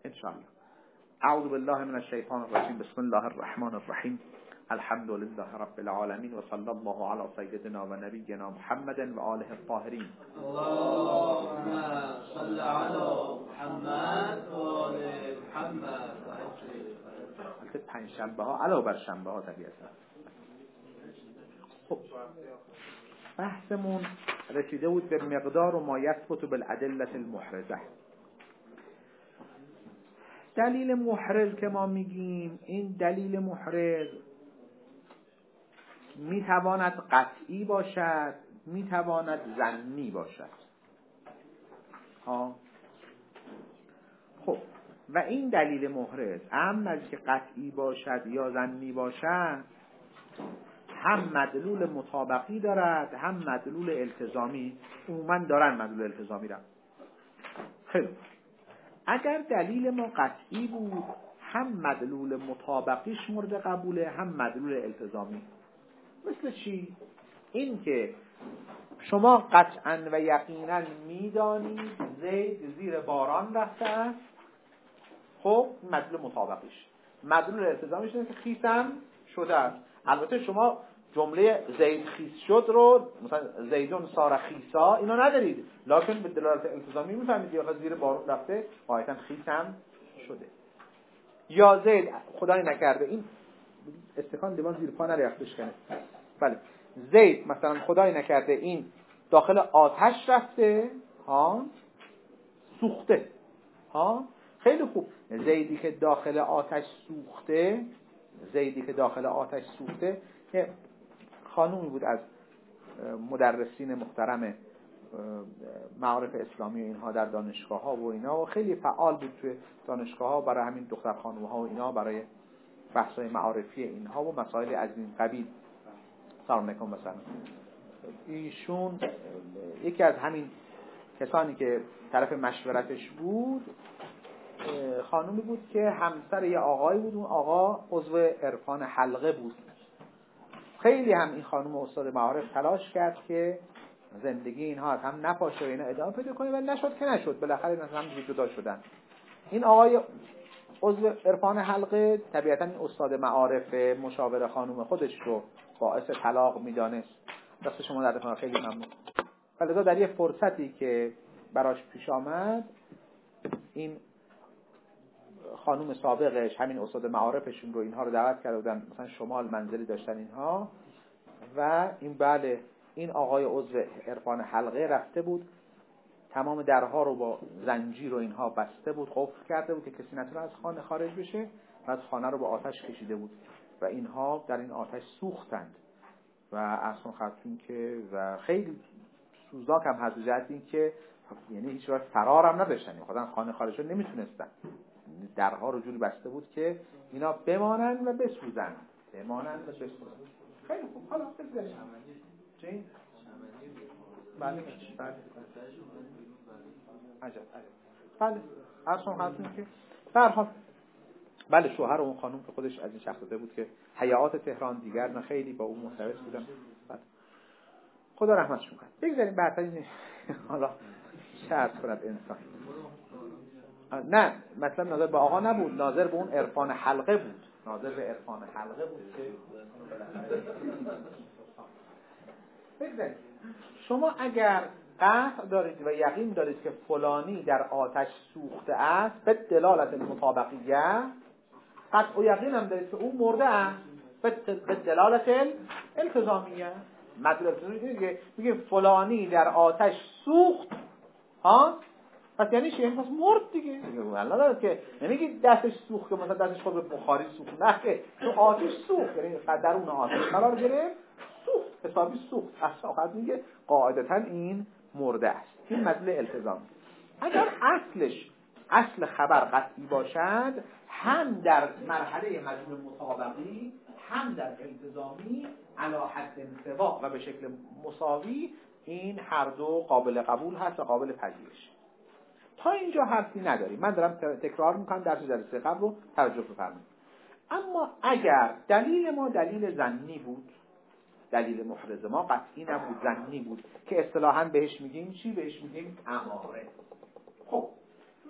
انشاءالله. اعوذ بالله من الشیطان الرجیم. بسم الله الرحمن الرحیم. الحمد لله رب العالمین و صلی الله علی سیدنا و نبینا محمد و آله الطاهرین. اللهم صل علی محمد و آل محمد. البته پنجشنبه ها علاوه بر شنبه ها طبیعتا. خب بحثمون رسیده بود به مقدار و ما یثبت بالادله المحرزه. دلیل محرز که ما میگیم، این دلیل محرز میتواند قطعی باشد، میتواند ظنی باشد. خب و این دلیل محرز اما از که قطعی باشد یا ظنی باشد، هم مدلول مطابقی دارد هم مدلول التزامی. عموما دارن مدلول التزامی را. خیلی اگر دلیل ما قطعی بود، هم مدلول مطابقیش مورد قبوله هم مدلول التزامی. مثل چی؟ این که شما قطعا و یقینا میدانید زید زیر باران رفته است. خب مدلول مطابقیش. مدلول التزامیش اینه که خیسم شده است. البته شما جمله زید خیس شد رو مثلا زیدون سار خیسا اینا ندارید، لکن به دلالت التزامی میفهمید که زیر بارون رفته قاعدتا خیسم شده. یا زید خدای نکرده این استکان لیوان زیر پا نریخت بشکنه. بله زید مثلا خدای نکرده این داخل آتش رفته سوخته. خیلی خوب. زیدی که داخل آتش سوخته، زیدی که داخل آتش سوخته، خانومی بود از مدرسین محترم معارف اسلامی و اینها در دانشگاه ها و اینا، و خیلی فعال بود توی دانشگاه ها برای همین دختر خانوم ها و اینا، برای بحث های معارفی اینها و مسائل از این قبیل. سلام علیکم. مثلا ایشون یکی از همین کسانی که طرف مشورتش بود، خانومی بود که همسر یه آقایی بود. اون آقا عضو عرفان حلقه بود. خیلی هم این خانم استاد معارف تلاش کرد که زندگی اینها از هم نپاشه و اینا ادامه پیدا کنه، ولی نشد که نشد. بالاخره اینا هم جدا شدن. این آقای عضو عرفان حلقه طبیعتا این استاد معارف مشاور خانم خودش رو باعث طلاق میدانست. دست شما در کنار، خیلی ممنون. ولی در یه فرصتی که براش پیش آمد، این خانم سابقش همین استاد معارفشون رو اینها رو دعوت کرده بودن، مثلا شمال منزلی داشتن اینها، و این بله این آقای عضو عرفان حلقه رفته بود تمام درها رو با زنجیر و اینها بسته بود، قفل کرده بود که کسی نتونه از خانه خارج بشه. بعد خانه رو به آتش کشیده بود و اینها در این آتش سوختند و اصلا خاطرین که و خیلی سوزناک هم هست جهت این که یعنی هیچ وقت فرار هم نداشتن، خودن خانه خارج شد نمیتونستن، درها رو جوری بسته بود که اینا بمانند و بسوزند، بمانند و بسوزند. خیلی خوب. حالا بگذاریم چی؟ بله بله عجب. بله اصلا خاطرین که برها بله شوهر اون خانم که خودش از این شخصیته بود که حیات تهران دیگر نه خیلی با اون مرتبط بودن. بله. خدا رحمتشون کنه. بگذاریم بعدتر حالا شرط کند انسان. نه مثلا ناظر به آقا نبود، ناظر به اون عرفان حلقه بود. ناظر به عرفان حلقه بود که بگذاریم. شما اگر قطع دارید و یقین دارید که فلانی در آتش سوخته است به دلالت المطابقیه، قطع و یقین هم دارید که اون مرده است به دلالت التزامیه. مطلب میگه فلانی در آتش سوخت، پس یعنی چی؟ پس مرد دیگه. والله داره که نمیگی دستش سوخت که مثلا دستش خود به بخاری سوخت، نه که تو آتش سوخت، یعنی درون آتش قرار گرفت، سوخت، حسابی سوخت. اصلا میگه قاعدتا این مرده است. این مدلول التزام. اگر اصل خبر قطعی باشد، هم در مرحله مدلول مطابقی هم در التزامی علی حد سواء و به شکل مساوی، این هر دو قابل قبول هست و قابل پذیرش. تا اینجا حرفی نداریم. من دارم تکرار میکنم درس جلسه قبل رو توجه بفرمایید. اما اگر دلیل ما دلیل ظنی بود، دلیل محرز ما قطعی نبود، ظنی بود، که اصطلاحاً بهش میگیم چی؟ بهش میگیم اماره. خب حالا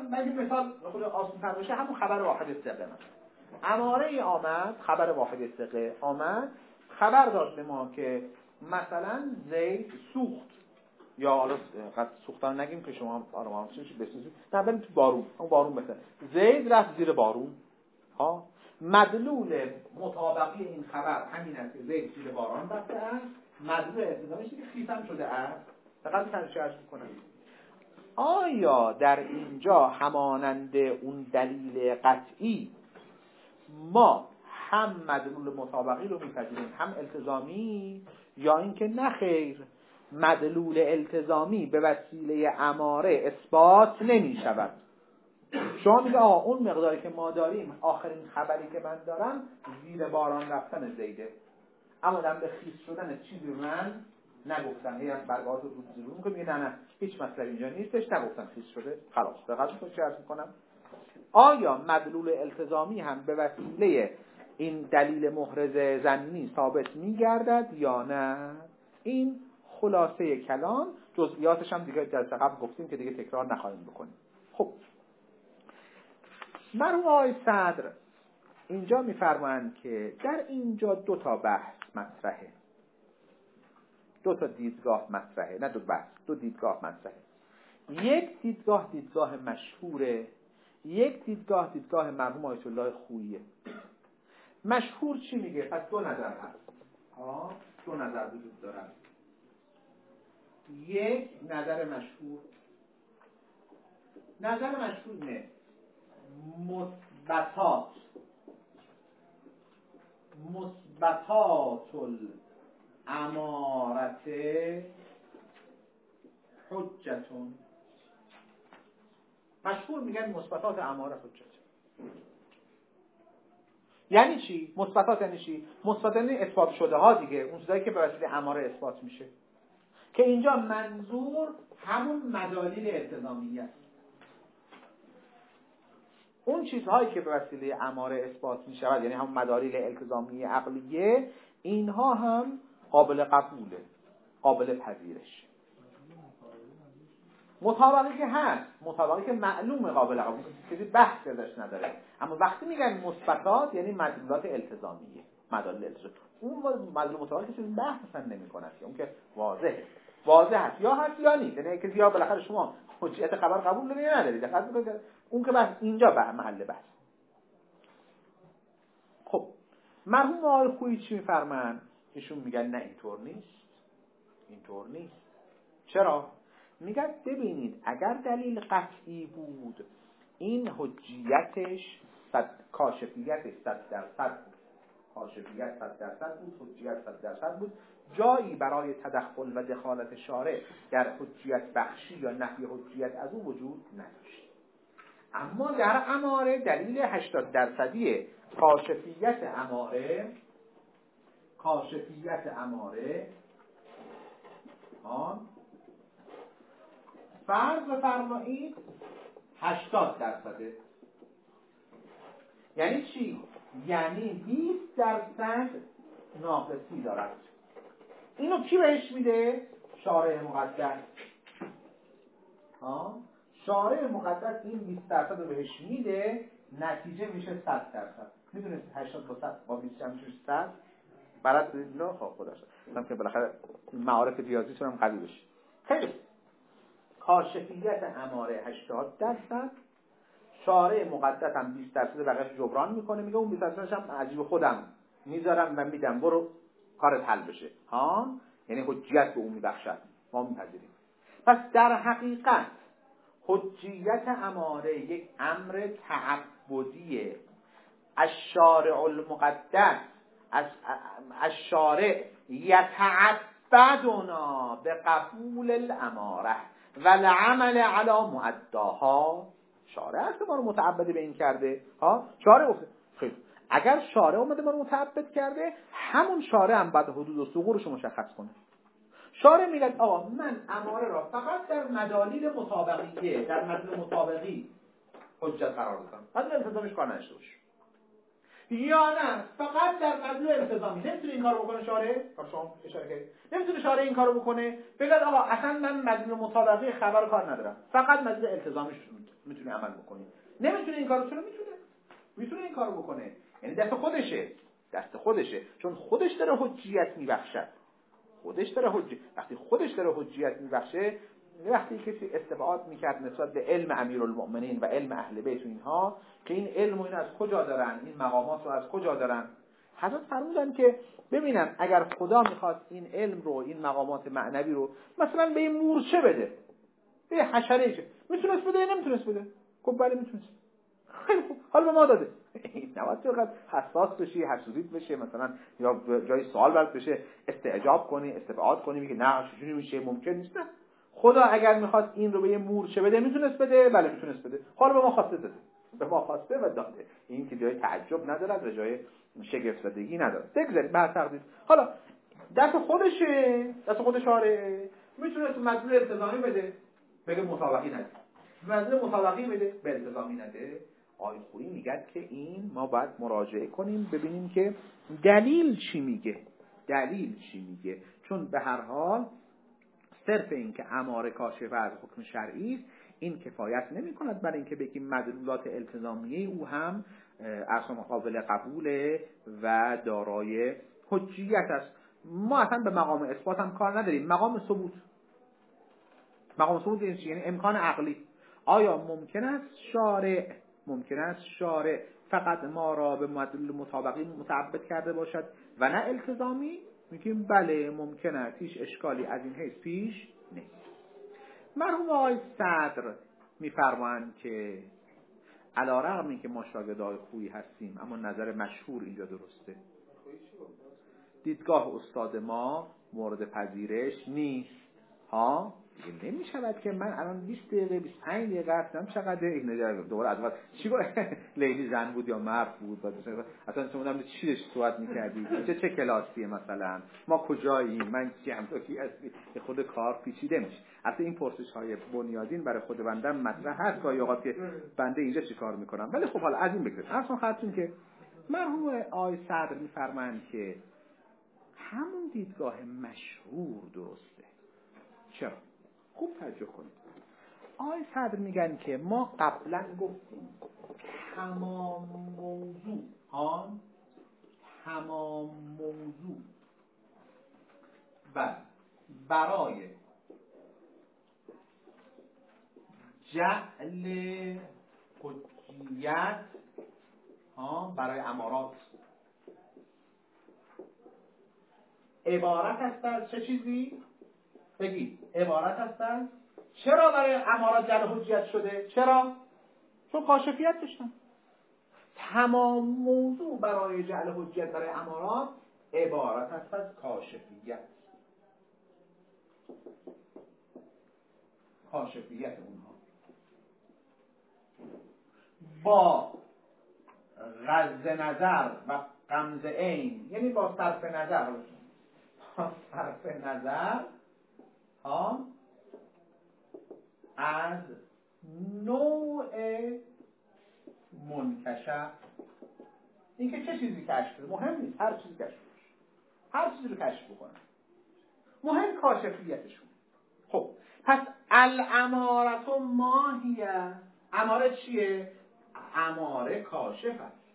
بگیم مثال خود آسان‌تر بشه همون خبر واحد ثقه مثلا. اماره آمد، خبر واحد ثقه آمد، خبر داد به ما که مثلا زید سوخت، یا حالا قد سوختن نگیم که شما آرام بسوزید، نه بریم تو بارون، اون بارون بهتره. زید رفت زیر بارون. ها، مدلول مطابقی این خبر همین است که زید زیر باران رفته است. مدلول التزامیش که خیسم شده است. فقط تنشأ میکنه. آیا در اینجا همانند اون دلیل قطعی ما هم مدلول مطابقی رو میپذیریم هم التزامی، یا اینکه نه خیر، مدلول التزامی به وسیله اماره اثبات نمی شود؟ شما میگه اون مقداری که ما داریم، آخرین خبری که من دارم زیر باران رفتن زیده، اما در به خیس شدن چیزی رو من نگفتن، هی برگاهات رو زیرون میگه نه هیچ مطلب اینجا نیستش، نگفتن خیس شده، خلاص دقیقاً چه عرض میکنم. آیا مدلول التزامی هم به وسیله این دلیل محرز ظنی ثابت میگردد یا نه؟ این خلاصه کلام، جزئیاتش هم دیگه در قبل گفتیم که دیگه تکرار نخواهیم بکنیم. خب مرحوم آقای صدر اینجا میفرمایند که در اینجا دو تا بحث مطرحه، دو تا دیدگاه مطرحه، نه دو بحث، دو دیدگاه مطرحه. یک دیدگاه مشهوره، یک دیدگاه مرحوم آیت الله خوییه. مشهور چی میگه؟ پس دو نظر هست، دو نظر وجود دارن. یک نظر مشهور، نظر مشهور نه، مثبتات الامارت حجتون. مشهور میگن مثبتات اماره حجت. یعنی چی؟ مثبتات یعنی چی؟ مثبتات یعنی اثبات شده ها دیگه، اون چیزایی که به وسیله اماره اثبات میشه، که اینجا منظور همون مدالیل التزامی است. اون چیزهایی که به وسیله اماره اثبات می شود، یعنی همون مدالیل التزامی عقلیه، اینها هم قابل قبوله، قابل پذیرش. مطابقی که هست، مطابقی که معلومه قابل قبول، کسی بحث ازش نداره. اما وقتی میگن مثبتات یعنی مدلولات التزامیه، مدالیل التزامی. اون مدلول مطابقی کسی بحث اصلا نمی‌کنه، اون که واضحه هست یا هست یا نیست، یعنی کسی یا بالاخره شما حجیت خبر قبول دارید یا ندارید، اون که بحث اینجا محل بحث. خب مرحوم آقای خویی چی میفرمان؟ ایشون میگن نه اینطور نیست. چرا؟ میگن ببینید اگر دلیل قطعی بود این حجیتش کاشفیتش 100% بود، کاشفیت 100% بود، حجیت 100% بود، جایی برای تدخل و دخالت شارع در حجیت بخشی یا نفی حجیت از او وجود نداشت. اما در اماره دلیل 80% کاشفیت اماره فرض بفرمایید 80%. یعنی چی؟ یعنی 20% ناقصی دارد. اینو کی بهش میده؟ شارع مقدس. شارع مقدس این 20% رو بهش میده، نتیجه میشه 100%. میدونید 80 با 20 میشه 100. برات بدید نه خب خدا شد. مثلا که بالاخره معارف ریاضیتون هم قوی بشه. خیلی کاشفیت اماره 80%، شارع مقدس هم 20% بقیه‌اش جبران میکنه، میگه اون 20%ش هم عجیب خودم میذارم و میدم برو کارت حل بشه. یعنی حجیت به اون میبخشد، ما میپذیریم. پس در حقیقت حجیت اماره یک امر تعبدیه. الشارع المقدس، الشارع یتعبدنا به قبول الاماره و العمل علی معداها. شارع هست ما رو متعبد به این کرده. شارع گفته خیلی، اگر شارع اومده ما رو متعبد کرده، همون شارع هم بعد حدود و ثغورش رو مشخص کنه. شارع میگه آقا من اماره را فقط در مدالیل مطابقیه، در مدلول مطابقی حجت قرار دادم، بعد التزامش کار نشده باشه. یا نه فقط در مدلول التزامی. نمیتونه این کارو بکنه شارع، شما اشاره کردید نمیتونه شارع این کارو بکنه، بگید آقا اصلا من مدلول مطابقه خبر کار ندارم، فقط مدلول التزامیش میتونه عمل بکنه. نمیتونه این کارو، چرا میتونه این کارو بکنه؟ یعنی دست خودشه، چون خودش داره حجیت میبخشد. وقتی خودش داره حجیت میبخشه، وقتی کسی استبعاد میکرد نسبت به علم امیرالمؤمنین و علم اهل بیت و اینها که این علم و این از کجا دارن، این مقامات رو از کجا دارن، حضرت فرمودن که ببینن اگر خدا میخواد این علم رو، این مقامات معنوی رو مثلا به این مورچه بده، به حشره چه میتونست بده یا نمیتونست بده؟ خب بله میتونست. خیلی خوب، حالا به ما داده. نباید چقدر حساس بشی، حسودیت بشه مثلا، یا جای سوال برات بشه استعجاب کنی، استبعاد کنی، میگه نه چجوری میشه، ممکن نیست. نه، خدا اگر میخواد این رو به یه مورچه بده میتونست بده، بله میتونست بده. حالا به ما خواسته داده، به ما خواسته و داده. این که جای تعجب نداره و جای شگفت زدگی نداره. بگذارید بر تقدیر. حالا دست خودش آره، میتونه مدلول التزامی بده، بگه مسابقی نده، مدلول مسابقی بده، به التزامی نده. آقای خویی میگه که این ما باید مراجعه کنیم ببینیم که دلیل چی میگه. چون به هر حال صرف این که اماره کاشفه از حکم شرعی است، این کفایت نمی کند برای اینکه بگیم مدلولات التزامیه او هم اصلا قابل قبوله و دارای حجیت است. ما اصلا به مقام اثبات هم کار نداریم، مقام ثبوت یعنی امکان عقلی. آیا ممکن است شارع فقط ما را به مدلول مطابقی متعبد کرده باشد و نه التزامی؟ میگیم بله ممکن است، هیچ اشکالی از این حیث پیش نیست. مرحوم آقای صدر میفرمایند که علی‌رغم اینکه ما شاگردای خویی هستیم اما نظر مشهور اینجا درسته، دیدگاه استاد ما مورد پذیرش نیست. دیگه نمی شود که من الان 20 دقیقه 25 دقیقه هستم، چقدر این دوباره از وقت چی گفت لیلی زن بود یا مرد بود، اصلا شما در چی صحبت می‌کردی، چه کلاسیه مثلا، ما کجاییم، من کیم تو کی هستی، که خود کار پیچیده میشه. اصلا این پرسش‌های بنیادین برای خود بنده مطرح هست گاهی اوقات که بنده اینجا چیکار می‌کنم. ولی خب حالا از این بگذاریم. اصلا خاطرتون که مرحوم آقای صدر می‌فرمایند که همون دیدگاه مشهور درسته. چرا؟ خوب توجه کنید. آقای صدر میگن که ما قبلا گفتیم تمام موضوع و برای جعل حجیت برای امارات عبارت است از چه چیزی؟ بگید عبارت هستن. چرا برای امارات جعل حجیت شده؟ چرا؟ چون کاشفیت داشتن. تمام موضوع برای جعل حجیت برای امارات عبارت هست از کاشفیت اونها با غض نظر و غمز عین، یعنی با صرف نظر از نوع منکشف. این که چه چیزی کشف کنه مهم نیست، هر چیزی رو کشف بکنه، مهم کاشفیتشون. خب پس الامارت ماهیه، اماره چیه؟ اماره کاشف است.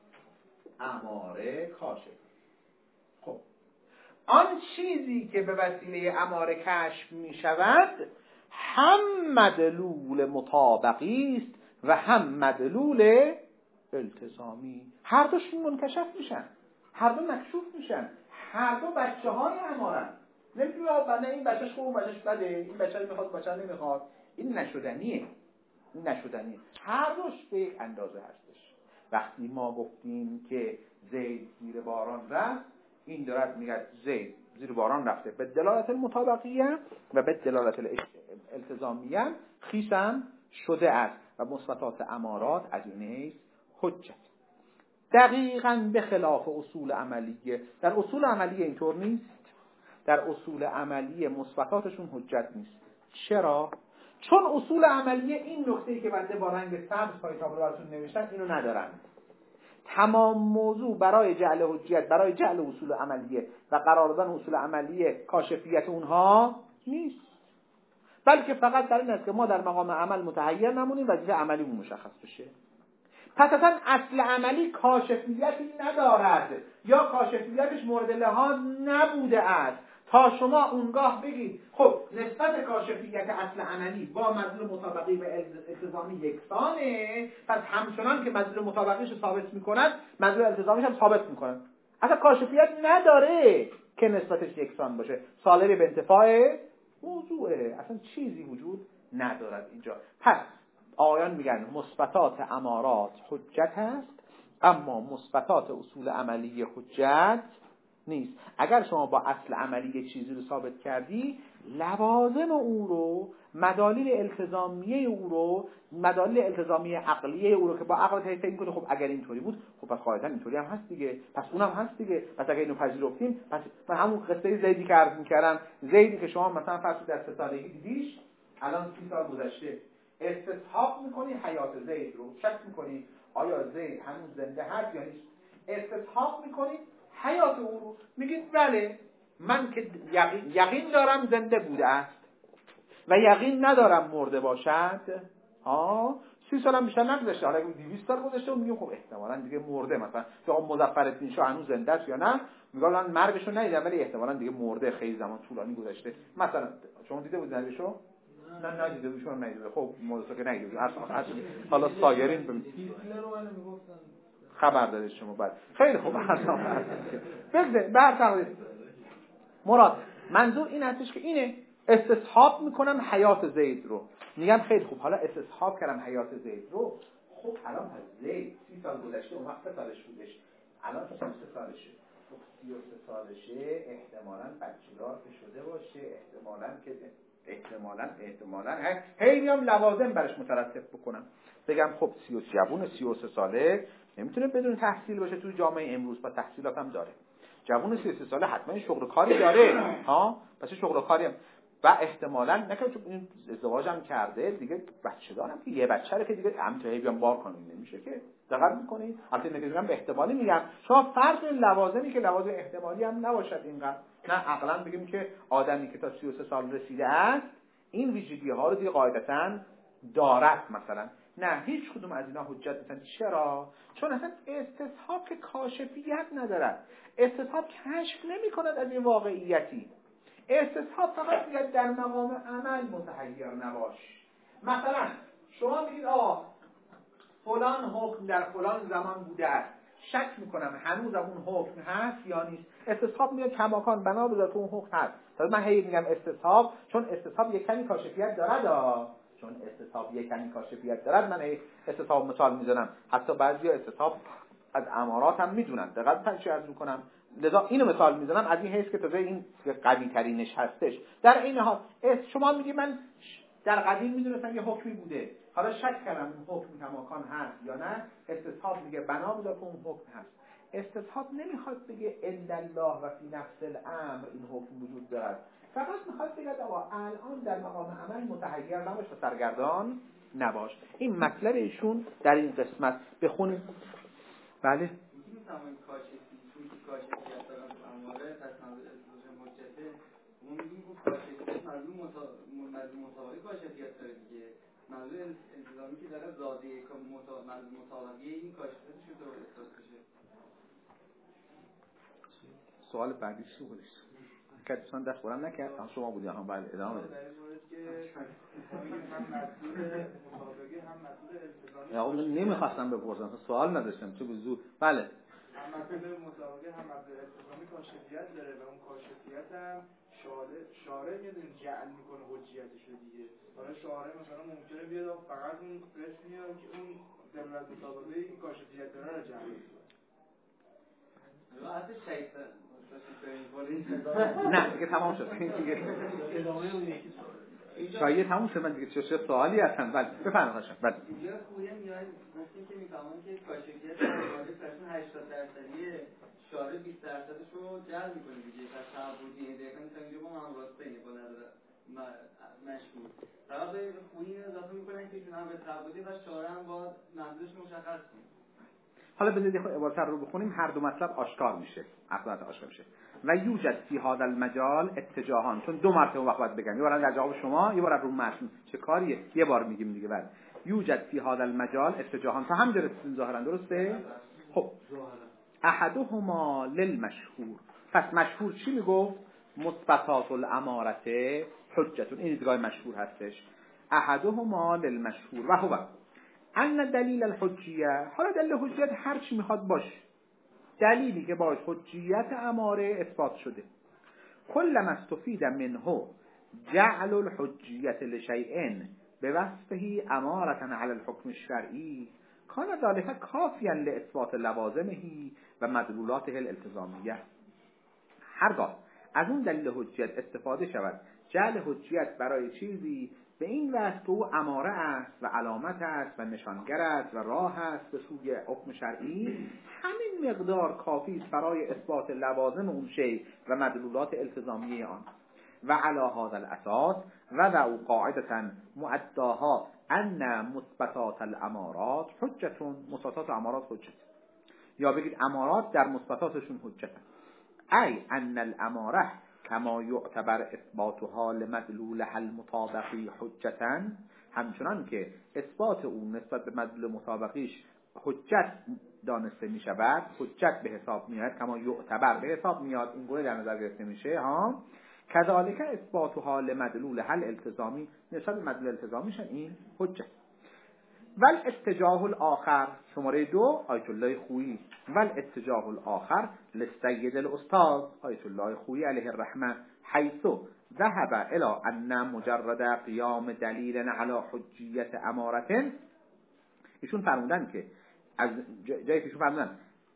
خب آن چیزی که به وسیله اماره کشف می شود هم مدلول مطابقی است و هم مدلول التزامی. هر دوشون منکشف میشن، هر دو مکشوف میشن، هر دو بچه های امارن. نمیگه بنده این بچهش خوب، بچهش بده، این بچه رو میخواد، بچه رو نمیخواد. این نشدنیه. هر دوش به یک اندازه هستش. وقتی ما گفتیم که زید زیر باران رفت، این دارد میگه زید زیر باران رفته به دلالت المطابقیه و به دلالت التزامیه خیسم شده است و مثبتات امارات از این حیث حجت. دقیقاً به خلاف اصول عملیه. در اصول عملیه اینطور نیست. در اصول عملیه مثبتاتشون حجت نیست. چرا؟ چون اصول عملیه این نکته‌ای که بنده با رنگ سبز پای تابلو براتون نوشتم اینو ندارن. تمام موضوع برای جعل حجیت، برای جعل اصول عملیه و قرار دادن اصول عملیه کاشفیت اونها نیست، بلکه فقط در این است که ما در مقام عمل متحیر نمونیم و وظیفه عملیمون مشخص بشه. پس اصلا اصل عملی کاشفیتی ندارد یا کاشفیتش مورد لحاظ نبوده است تا شما اونگاه بگید خب نسبت کاشفیت اصل عملی با مدلول مطابقی و التزامی یکسانه، پس همچنان که مدلول مطابقیش رو ثابت میکند مدلول التزامیش هم ثابت میکنن. اصلا کاشفیت نداره که نسبتش یکسان باشه، سالب به انتفاع موضوعه، اصلا چیزی وجود ندارد اینجا. پس آیان میگن مثبتات امارات حجت هست اما مثبتات اصول عملی حجت نیست. اگر شما با اصل عملی چیزی رو ثابت کردی، لوازم او رو، مدالیل التزامیه او رو، مدالیل التزامیه عقلیه او رو که با عقل فکر می‌کنی خب اگر اینطوری بود خب پس قاعدتا اینطوری هم هست دیگه، پس اونم هست دیگه، پس اگر اینو پذیرفتیم پس من همون قصه زیدی که عرض می‌کردم، زیدی که شما مثلا فرض در 3 سالگی دیدیش، الان 30 سال گذشته، استصحاب می‌کنی حیات زید رو، شک می‌کنی آیا زید هنوز زنده هست یا نیست، استصحاب می‌کنی حیات او رو، میگید بله من که یقین دارم زنده بوده است و یقین ندارم مرده باشد. 30 سال هم بیشتر نگذشته، حالا اگه 200 سال گذشته میگیم خب احتمالاً دیگه مرده، مثلا یا مظفرالدین شاه هنوز زنده است یا نه، میگن من مرگشو ندیدم ولی احتمالاً دیگه مرده، خیلی زمان طولانی گذشته. مثلا شما دیده بودید مرگشو؟ نه ندیده بودید، شما ندیده. خب موضوع که ندیده حالا سایرین خبر دارید شما بعد. خیلی خوب بگذارید به هر تقدیر مراد منظور این هستش که اینه استصحاب میکنم حیات زید رو، میگم خیلی خوب حالا استصحاب کردم حیات زید رو، خب الان از زید 30 سال گذشته اون وقت 3 سالش بودش، الان 3 سالشه، خب 33 سالشه، احتمالاً بچه‌دار که شده باشه، احتمالاً هی میام لوازم برش مترتب بکنم، بگم خب 33 ساله نمیتونه بدون تحصیل باشه توی جامعه امروز، با تحصیلات هم داره. جوون 33 ساله حتما شغل کاری داره، پس شغل کاری هم و احتمالاً نکنه چون این ازدواج هم کرده دیگه، بچه دارم که یه بچه رو که دیگه همتایی بیان بار کنیم نمیشه که دقت میکنید. البته نمیگم به احتمالی میگم، شما فرض این لوازمی که لوازم احتمالی هم نباشد اینقدر، نه عقلاً بگیم که آدمی که تا 33 سال رسیده است این ویژگی ها رو دیگه قاعدتاً دارد مثلا، نه هیچ کدوم از اینا حجت نیستن. چرا؟ چون اصلا استصحاب که کاشفیت ندارد، استصحاب کشف نمی کند از این واقعیتی، استصحاب فقط میگه در مقام عمل متحیر نباش. مثلا شما میگید آقا فلان حکم در فلان زمان بوده است، شک میکنم هنوز اون حکم هست یا نیست، استصحاب میگه کماکان بنا به ذات اون حکم هست. من هی میگم استصحاب چون استصحاب یک کمی کاشفیت دارد، چون استصحاب یک کمی کاشفیت دارد من استصحاب مثال میزنم، حتی بعضیا استصحاب از امارات هم میدونن، دقیقاً تشریح میکنم، لذا اینو مثال میزنم از این حیث که تازه این قوی ترینش هستش. در این حال شما میگی من در قدیم میدونستم یه حکمی بوده، حالا شک کردم اون حکم کماکان هست یا نه، استصحاب میگه بنا به اون حکم هست. استصحاب نمیخواد بگه الا الله و فی نفس الامر این حکم وجود دارد، فقط میخواد بگه آقا الان در مقام عمل متحیر نباش و سرگردان نباش. این مطلب ایشون در این قسمت بخونیم. بله میتونم کاشفیت دارم اماره تصنیف ازدواج مجده اون میگیم که کاشفیت مدلول مطابقی کاشفیت داره دیگه، مدلول التزامی که داره زاده مدلول مطابقی این کاشفیتش رو داره اثبات بشه. سوال بعدی چی بودش؟ که دوستان دست برم نکرد شما بودی هم بعد ادامه بده. یا نمیخواستم بپرسم، سوال نداشتم چه بزرگ. بله هم مدلول مطابقی هم مدلول التزامی کاشفیت داره و اون کاشفیت هم شارع میاد جعل میکنه حجیتش رو دیگه. حالا شارع مثلا ممکنه بیاد فقط اون قسم میاد که اون دلالت مطابقه این کاشفیت داره رو جعل میکنه. البته شیطان نه دیگه تمام شد دیگه ادامه اون یکی شایعه تموم شد. من دیگه چه سوالی هستن؟ بله بفرمایید. بله اینجا خوبه میاد گفتیم که میفهمن که کاشفیت واجب فرسون 80% شارع 20%ش رو جلب میکنه دیگه، پس تعبدی دقیقاً مثلا اینجا با هم راسته اینه با نداره مشهور طرف خوبی اضافه میکنن که ایشون هم به تعبدی و شارع هم با مبدوش مشخص کنه. حالا بذارید عبارت رو بخونیم، هر دو مطلب آشکار میشه، اصلا آشکار میشه. و یوجد فی هذا المجال اتجاهان، چون دو مرتبه وقت بگم، یه بار در جواب شما، یه بار رو متن، چه کاریه، یه بار میگیم دیگه. بعد یوجد فی هذا المجال اتجاهان، تا همینجا رسیدیم ظاهرا، درسته؟ خب احدهما للمشهور، پس مشهور چی میگفت؟ مثبتات الامارته حجتون، این دیدگاه مشهور هستش. احدهما للمشهور و هو ان دلیل الحجیه، حالا دلیل حجیت هر چی میخواد باشه، دلیلی که باش حجیت اماره اثبات شده. کلما استفید منه جعل الحجیت لشیء بوصفه امارة علی الحکم الشرعی کان ذلك کافیا لاثبات لوازمه و مدلولاته الالتزامیه. هرگاه از اون دلیل حجیت استفاده شود، جعل حجیت برای چیزی به این وجه که او اماره است و علامت است و نشانگر است و راه است به سوی حکم شرعی، همین مقدار کافی است برای اثبات لوازم اون شی و مدلولات التزامی آن. و علی هذا الاساس وضعوا قاعدة مؤداها ان مثبتات الامارات حجتون، مثبتات امارات حجت، یا بگید امارات در مثبتاتشون حجتن. ای ان الاماره کما یعتبر اثباتها لمدلولها المطابقی حجتاً، همچنان که اثبات اون نسبت به مدلول مطابقیش حجت دانسته می شود، حجت به حساب میاد، کما یعتبر به حساب میاد، این گونه در نظر گرفته میشه ها. کذالک اثباتها لمدلولها الالتزامی، نسبت به مدلول التزامیشن این حجت. ول اتجاه الاخر، شماره 2 آیت الله خویی، ول اتجاه الاخر للسید الاستاذ آیت الله خویی علیه الرحمه، حیث ذهب الى ان مجرد قیام دلیل علی حجیت امارة، ایشون فرمودن که از جایی که ایشون فرمودن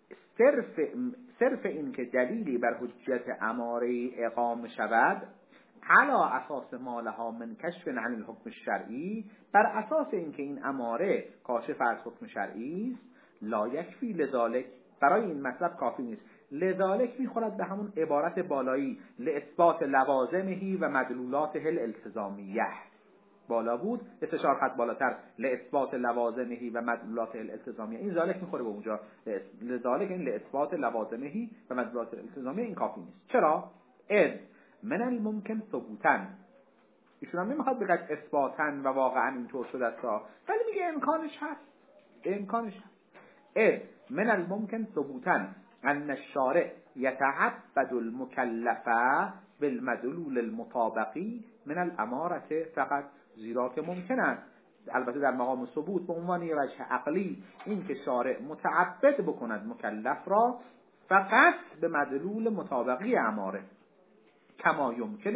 صرف این که دلیلی بر حجیت اماره اقام شود، علی اساس ما لها من کشف عن الحکم الشرعی، بر اساس اینکه این اماره کاشف از حکم شرعی است، لا یکفی لذالک، برای این مطلب کافی نیست. لذالک میخورد به همون عبارت بالایی، لاثبات لوازمه و مدلولاته الالتزامیه، بالا بود، 3 خط بالاتر، لاثبات لوازمه و مدلولاته الالتزامیه، این ذالک میخوره به اونجا، لذالک این لاثبات لوازمه و مدلولات الالتزامیه، این کافی نیست. چرا؟ من الممکن ثبوتاً، ایشون هم نمیخواد بگه اثباتاً و واقعاً اینطور شده است، ولی میگه امکانش هست، امکانش هست. من الممکن ثبوتاً ان الشارع يتعبد المكلف بالمدلول المطابقی من الاماره فقط، زیرا که ممکن است، البته در مقام ثبوت به عنوان یک وجه عقلی، این که شارع متعبد بکند مکلف را فقط به مدلول مطابقی اماره، کما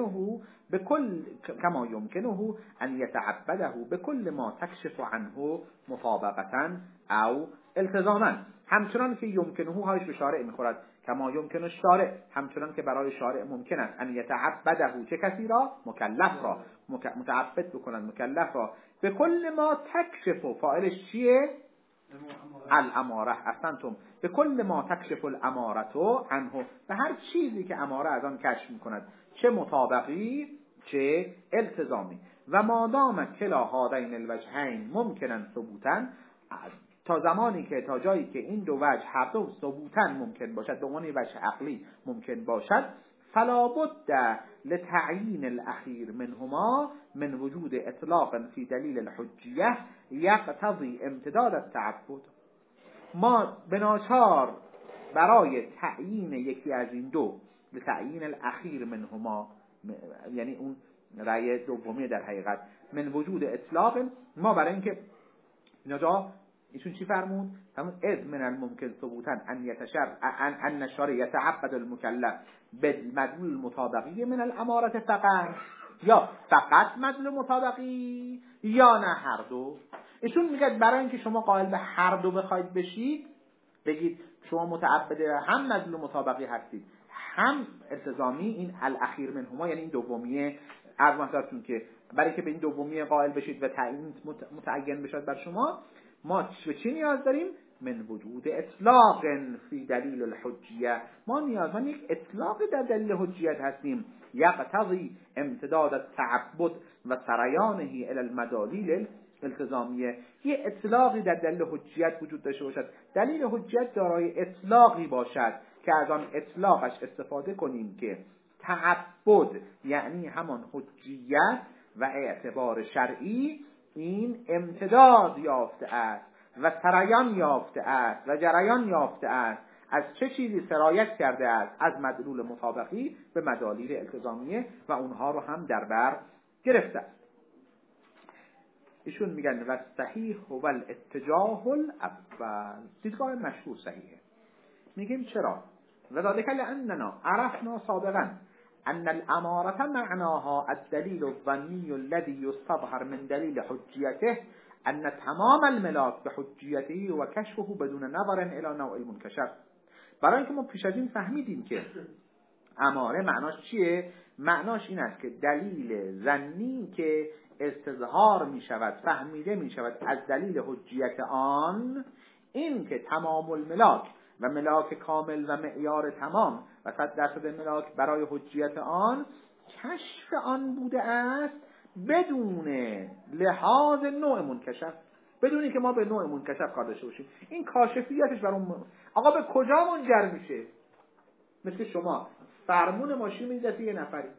یمکنه ان یتعبده بكل ما تکشف عنه مطابقتا او التزاما، همچنان که یمکنه هایش به شارع میخورد، کما یمکنه الشارع، همچنان که برای شارع ممکن است ان یتعبده، چه کسی را؟ مکلف را، متعبد بکنند مکلف را، به کل ما تکشف، فاعلش چیه؟ الاماره، احسنتم، به کل ما تکشف الاماره عنه، به هر چیزی که اماره از آن کشف میکند، چه مطابقی چه التزامی. و مادام کلا هذین الوجهین ممکنن ثبوتا، تا زمانی که تا جایی که این دو وجه هر دو ثبوتا ممکن باشد، به عنوان وجه عقلی ممکن باشد، فلا بد لتعیین الاخیر منهما من وجود اطلاق فی دلیل الحجیه یقتضی امتداد التعبد. ما بناچار برای تعیین یکی از این دو، لتعیین الاخیر منهما، یعنی اون رأی دومی در حقیقت، من وجود اطلاق، ما برای اینکه اینجا ایشون چی فرمود؟ همون اذ من الممکن ثبوتا ان الشارع یتعبد المکلف بالمدلول المطابقی من الاماره فقط، یا فقط مدلول مطابقی یا نه هر دو. ایشون میگه برای اینکه شما قائل به هر دو بخواید بشید، بگید شما متعبد هم مدلول مطابقی هستید هم التزامی، این الاخیر منهما یعنی این دومیه، از مثلا که برای که به این دومیه قائل بشید و تعیین متعین بشد بر شما، ما به چی نیاز داریم؟ من وجود اطلاق فی دلیل الحجیه، ما نیازمند یک اطلاق در دلیل حجیت هستیم، یقتضی امتداد التعبد و سریانه الی المدالیل التزامیه یه اطلاقی در دلیل حجیت وجود داشته باشد، دلیل حجیت دارای اطلاقی باشد که از آن اطلاقش استفاده کنیم که تعبد یعنی همان حجیت و اعتبار شرعی این امتداد یافته است و سرایان یافته است و جریان یافته است، از چه چیزی سرایت کرده است؟ از مدلول مطابقی به مدالیل التزامیه و اونها رو هم در بر گرفته است. ایشون میگن و صحیح هو الاتجاه الاول، دیدگاه مشهور صحیحه. میگیم چرا؟ وذلك لأننا عرفنا سابقا ان الامارة معناها الدلیل الظنی الذي يستظهر من دلیل حجیته ان تمام الملاک بحجیته و کشفه بدون نظر الى نوع المنکشف. برای اینکه ما پیش از این فهمیدیم که اماره معناش چیه؟ معناش این است که دلیل ظنی که استظهار می شود، فهمیده می شود از دلیل حجیت آن، این که تمام الملاک و ملاک کامل و معیار تمام و 100% ملاک برای حجیت آن کشف آن بوده است بدون لحاظ نوع منکشف، بدونی که ما به نوع منکشف کار داشته باشیم. این کاشفیتش بر اون آقا به کجا منجر میشه؟ مثل شما فرمون ماشین میدید دست یه نفری،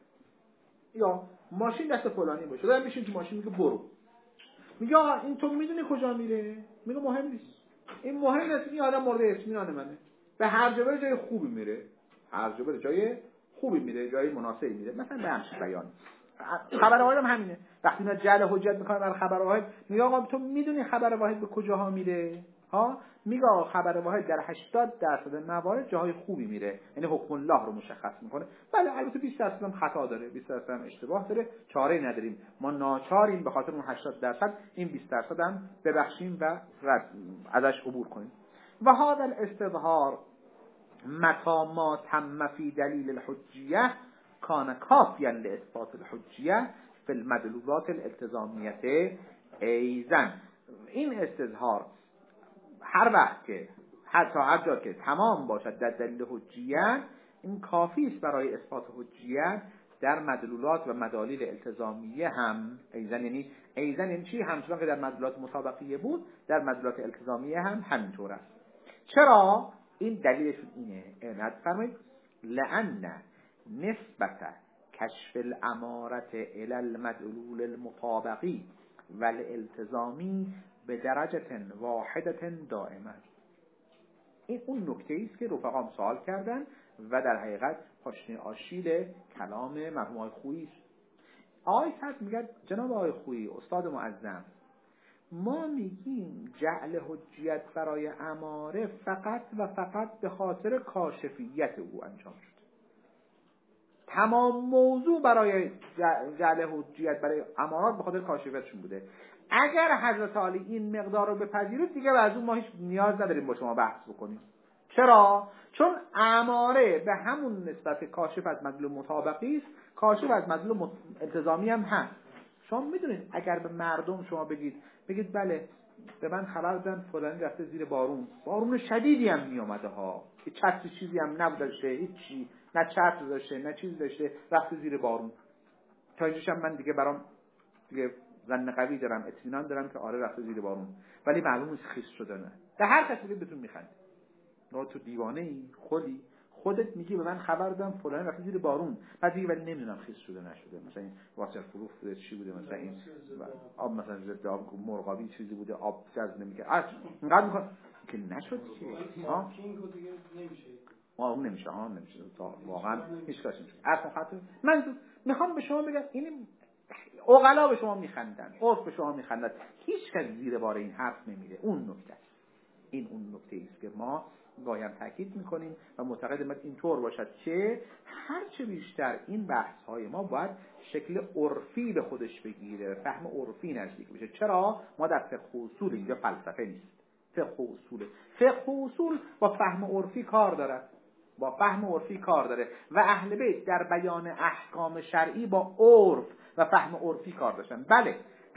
یا ماشین دست فلانی باشه، دارم میشین تو ماشین میگه برو، میگه آقا این تو میدونی کجا میره؟ میگه مهم نیست، این مهم نیست، این آدم مورد اطمینان منه، به هر جا بره جای خوبی میره، هر جا بره جای خوبی میره، جای مناسبی میره. مثلا به همین بیان خبر واحد هم همینه. وقتی ما جعل حجت میکنیم بر خبر واحد، میگه آقا تو میدونی خبر واحد به کجاها میره؟ ها، میگه آقا خبر واحد در 80% موارد جاهای خوبی میره، یعنی حکم الله رو مشخص میکنه. بله البته 20% هم خطا داره، 20% هم اشتباه داره، چاره نداریم، ما ناچاریم به خاطر اون 80% این 20% هم ببخشیم و ازش عبور کنیم. و هذا الاستظهار متى ما تم فی دلیل الحجیه کان کافیا لاثبات الحجیه فی المدلولات الالتزامیه ایضا. این استظهار هر وقت که حتی هر جا که تمام باشد در دلیل حجیت، این کافی است برای اثبات حجیت در مدلولات و مدالیل التزامیه هم ایضا. یعنی چی؟ همچنان که در مدلولات مطابقیه بود، در مدلولات التزامیه هم همینطور است. چرا؟ این دلیلش اینه، عنایت فرمایید، لأن نسبت کشف الامارت الى المدلول المطابقی و الالتزامی به درجه واحدة دائما. این اون نکته است که رفقام سوال کردن و در حقیقت پاشنه آشیل کلام مرحوم آقای خویی است. آقای صدر میگه جناب آقای خویی استاد معظم، ما میگیم جعل حجیت برای اماره فقط و فقط به خاطر کاشفیت او انجام شد. تمام موضوع برای جعل حجیت برای امارات به خاطر کاشفیتشون بوده. اگر حضرت علی این مقدار رو بپذیرید دیگه از اون ما هیچ نیاز نداریم با شما بحث بکنیم. چرا؟ چون اماره به همون نسبت کاشف از مدلول مطابقی است، کاشف از مدلول التزامی هم هست. شما میدونید اگر به مردم شما بگید بله به من خبر دادن فلانی رفته زیر بارون شدیدی هم می اومده ها، که چتر چیزی هم نبودشه، هیچی، نه چتر داشته نه چیز داشته، رفته زیر بارون. تا اینجاش هم من دیگه برام دیگه ظن قوی دارم، اطمینان دارم که آره رفته زیر بارون، ولی معلومه خیس شده نه. در هر کسی بهتون میخنده، نه تو دیوانه ای، خودت میگی به من خبر دادن فلان رفته زیر بارون، بعد دیگه ولی نمیدونم خیس شده نشده، مثلا این واتر پروف بوده چی بوده، مثلا این آب مثلا ضد آب مرغابی چیزی بوده، آب جذب نمیکنه، اینقدر میکنه که نشد که ها اون نمیشه واقعا هیچ کاری نمیشه. اصلا من میخوام به شما بگم این عقلا به شما میخندن، عرف به شما میخندن، هیچ کس زیر بار این حرف نمیره. اون نکته است، این اون نکته است که ما گاهی تاکید میکنیم و معتقدیم اینطور باشد که هرچه بیشتر این بحث های ما باید شکل عرفی به خودش بگیره، فهم عرفی نزدیک بشه. چرا؟ ما در فقه و اصول، اینجا فلسفه نیست، فقه و اصوله. فقه و اصول با فهم عرفی کار داره، و اهل بیت در بیان احکام شرعی با عرف و فهم عرفی کار داشتن. بله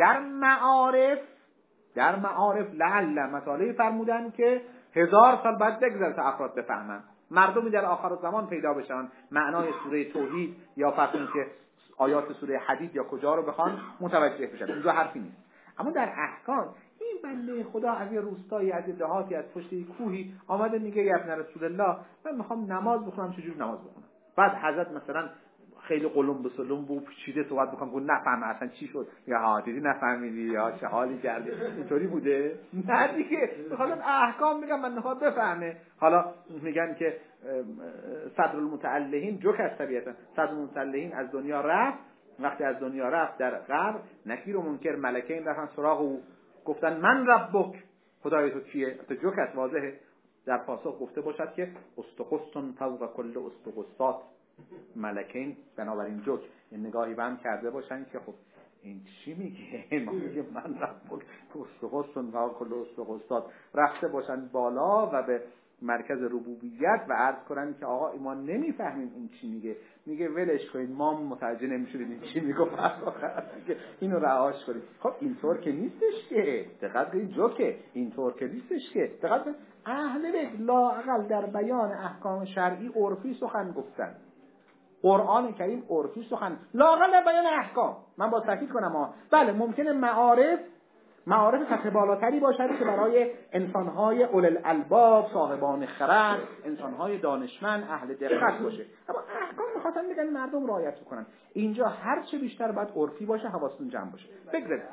در معارف لعل مطالعه فرمودن که 1000 سال بعد بگذره تا افراد بفهمن، مردمی در آخر زمان پیدا بشن معنای سوره توحید یا فرض که آیات سوره حدید یا کجا رو بخوان متوجه بشن. اونجا حرفی نیست. اما در احکام این بنده خدا از یه روستایی، از یه دهاتی، از پشت کوهی آمده میگه یا ابن رسول الله من میخوام نماز بخونم، چجور نماز بخونم؟ بعد حضرت مثلا خیلی قلم به سلم و پیچیده صحبت بکنم، گفت نفهم اصلا چی شد، یا ها دیدی نفهمیدی یا چه حالی کردی، اینطوری بوده؟ نه دیگه، میخوام احکام میگم من نخواد بفهمه. حالا میگن که صدر المتعلهین جوک از طبیعتا، صدر المتعلهین از دنیا رفت، وقتی از دنیا رفت در قبر نکیر و منکر ملکین رفتن سراغ او، گفتن من ربک، خدای تو کیه؟ تو جوک از واضحه. در پاسخ گفته باشد که استقصتون فوق کل استقصات ملکین، بنابراین جوک این نگاهی بند کرده باشن که خب این چی میگه؟ ما میگه من ربک استقصتون فوق کل استقصات، رفته باشن بالا و به مرکز ربوبیت و عرض کنن که آقا ما نمیفهمیم این چی میگه، میگه ولش کنید ما متوجه نمیشیم این چی میگه، اینو رهاش کنید. خب اینطور که نیستش که، دقت کنید جوکه، اینطور که نیستش که، دقت کنید اهل بیت لااقل در بیان احکام شرعی عرفی سخن گفتن، قرآن کریم عرفی سخن، لااقل در بیان احکام. من با تاکید کنم بله ممکنه معارف سطح بالاتری باشد که برای انسانهای اول الالباب، صاحبان خرد، انسانهای دانشمند، اهل دقت باشه، اما احکام میخواستن بگن مردم رعایت کنن. اینجا هر چه بیشتر باید عرفی باشه، حواستون جمع باشه. بگذارید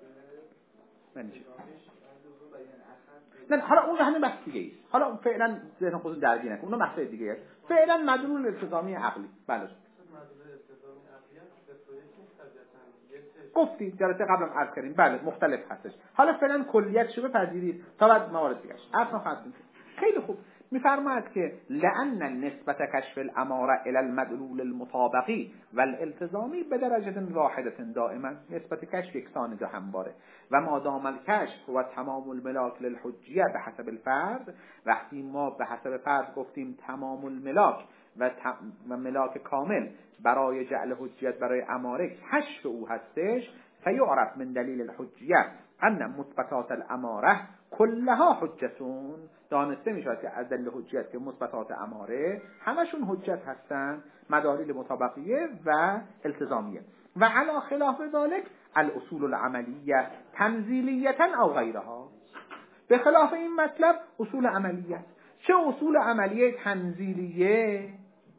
نه حالا اون همین بحث دیگه است، حالا فعلا ذهن خودتون درگیر نکن، اون بحث دیگه است. فعلا مدلول التزامی عقلی. بله گفتی جلسه قبلم عرض کردیم، بله مختلف هستش. حالا فعلا کلیت شو بپذیرید تا بعد موارد دیگه. اصلا خاصی خیلی خوب میفرماید که لأن نسبت کشف الاماره الى المدلول المطابقی والالتزامی بدرجه واحده دائما، نسبت کشف یکسان دو همواره و ما دام الکشف و تمام الملاک للحجیه به حسب الفرد، وقتی ما به حسب فرد گفتیم تمام الملاک و ملاک کامل برای جعل حجیت برای اماره کشف او هستش، فیعرف من دلیل الحجیه ان مثبتات الاماره کلها حجتون، دانسته میشود که از دلیل حجیت که مثبتات اماره همشون حجت هستن، مدالیل مطابقیه و التزامیه. و علی خلاف ذلك الاصول العملیه تنزیلیه او غیرها، به خلاف این مطلب اصول عملیه، چه اصول عملیه تنزیلیه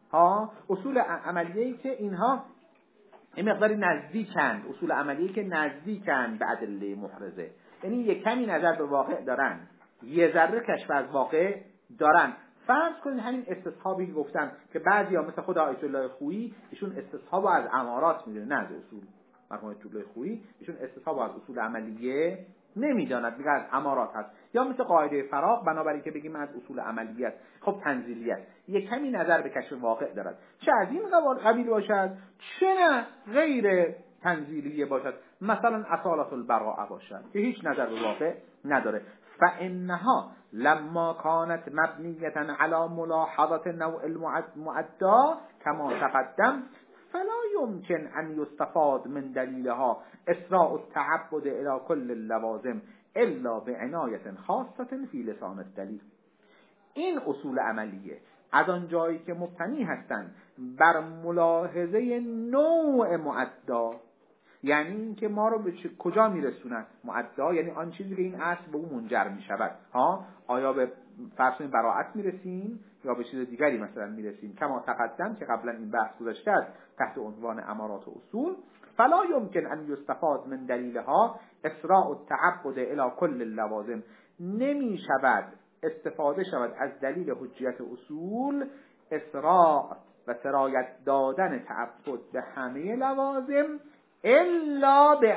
اصول عملیه‌ای که اینها این مقداری نزدیکند، اصول عملیه‌ای که نزدیکند به ادله محرزه، یعنی یک کمی نظر به واقع دارن، یه ذره کشف از واقع دارن. فرض کنید همین استصحابی که گفتن که بعضیا مثل خود آیت الله خویی ایشون استصحاب از امارات میدونه نه از اصول، مرحوم آیت الله خویی ایشون استصحاب از اصول عملیه نمیداند، میگه از امارات هست، یا مثل قاعده فراغ بنابراین که بگیم از اصول عملیت، خب تنزیلیت، یک کمی نظر به کشف واقع دارد، چه از این قبیل باشد چه نه غیر تنزیلیه باشد، مثلا اصالت البراءه باشد که هیچ نظر به واقع نداره. فانها لما كانت مبنیه علی ملاحظه نوع المعدا کما تقدم فلا يمكن ان يستفاد من دلیلها اسراء التعبد الى كل اللوازم الا بعنایه خاصه فی لسان الدلیل. این اصول عملیه از آن جایی که مبتنی هستند بر ملاحظه نوع معدا، یعنی این که ما رو به کجا میرسونن معدا، یعنی آن چیزی که این اصل به اون منجر میشود، آیا به فرض براءت میرسیم یا به چیز دیگری مثلا میرسیم، کما تقدم که قبلا این بحث گذاشته است تحت عنوان امارات و اصول. فلا يمكن ان يستفاد من دلیلها اسراء التعبد الى كل اللوازم، نمی شود استفاده شود از دلیل حجیت اصول اسراء و سرایت دادن تعبد به همه لوازم الا به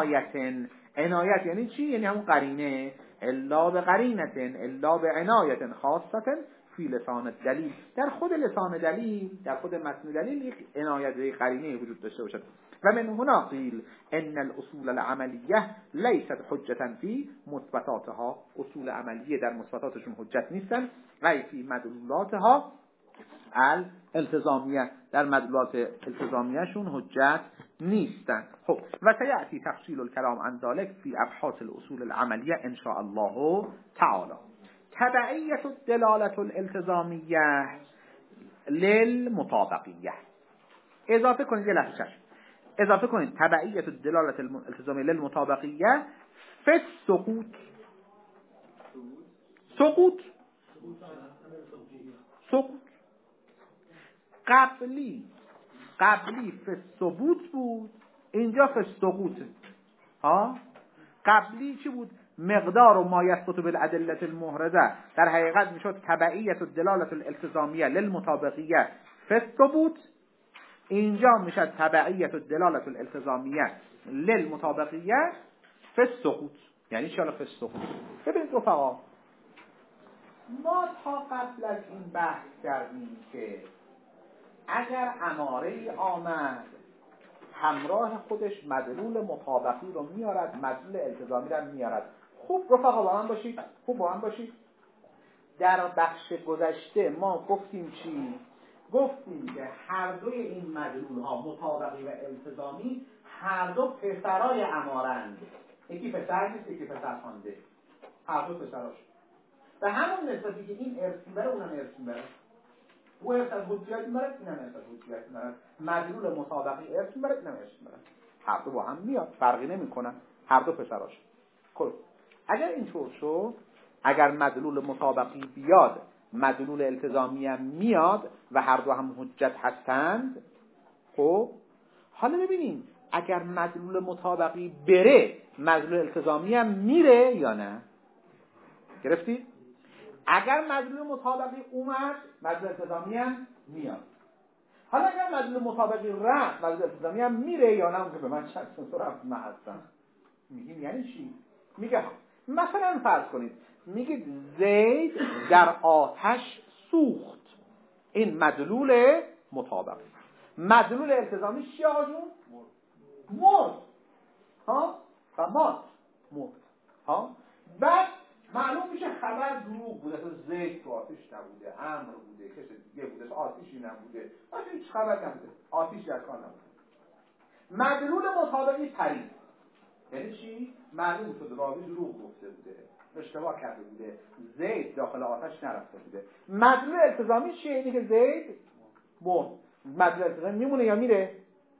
عنایت یعنی چی؟ یعنی همون قرینه، الا به قرینه الا به عنایت خاصه فی لسان الدلیل، در خود لسان دلیل، در خود متن دلیل یک عنایت و قرینه وجود داشته باشد. و من هنا قیل ان الاصول العملیه لیست حجتا فی مثبتاتها، اصول عملیه در مثبتاتشون حجت نیستن، و فی مدلولاتها الالتزامیه، در مدلولات التزامیهشون حجت نیستن. خب و سیأتی تفصیل الکلام عن ذلك فی ابحاث الاصول العملیه ان شاء الله تعالی. تبعیت الدلالة الالتزامیه للمطابقیه، اضافه کنید یه لحظه. اضافه کنید تبعیت دلالت التزامی للمطابقیه فی سقوط قبلی فی ثبوت بود، اینجا فی سقوط. قبلی چی بود؟ مقدار و ما یثبت بالادله المحرزه، در حقیقت میشد تبعیت الدلاله الالتزامیه للمطابقیه فی الثبوت، اینجا میشد تبعیت الدلاله الالتزامیه للمطابقیه فی السقوط. یعنی چی فی السقوط؟ ببینید رفقا، ما تا قبل از این بحث کردیم که اگر اماره آمد همراه خودش مدلول مطابقی رو میارد، مدلول التزامی رو میارد. خوب رفقا با من باشید. در بخش گذشته ما گفتیم چی؟ گفتیم که هر دوی این مدلول ها مطابقی و التزامی هر دو پسرای امارند. یکی پسر نیست، یکی پسر خوانده، هر دو پسراش. به همون نسبتی که این ارث میبره اونم ارث میبره. او ارث از حجیت میبره، اینم ارث از حجیت میبره. مدلول مطابقی ارث میبره، اینم ارث میبره. هر دو با هم میاد، فرقی نمیکنن، هر دو پسراش. خب اگر اینطور شد، اگر مدلول مطابقی بیاد مدلول التزامی هم میاد و هر دو هم حجت هستند، خب حالا ببینیم اگر مدلول مطابقی بره مدلول التزامی هم میره یا نه. گرفتید؟ اگر مدلول مطابقی اومد مدلول التزامی هم میاد. حالا اگر مدلول مطابقی رفت مدلول التزامی هم میره یا نه؟ که به من چند سنسور رفت من هستم. میگیم یعنی چی؟ میگه مثلا فرض کنید میگید زید در آتش سوخت، این مدلول مطابقی. مدلول التزامی چی آقا جون؟ مرد. مرد. بعد معلوم میشه خبر دروغ بوده، اصلا زید تو آتش نبوده، امر بوده، کسی دیگه بوده، آتشی نبوده، اصلا هیچ خبر نبوده، آتش در کار نبوده. مدلول مطابقی پرید. یعنی چی؟ معلوم شد راوی دروغ گفته بوده، اشتباه کرده بوده، زید داخل آتش نرفته بوده. مدلول التزامی چیه؟ اینی که زید مرد. مدلول التزامی میمونه یا میره؟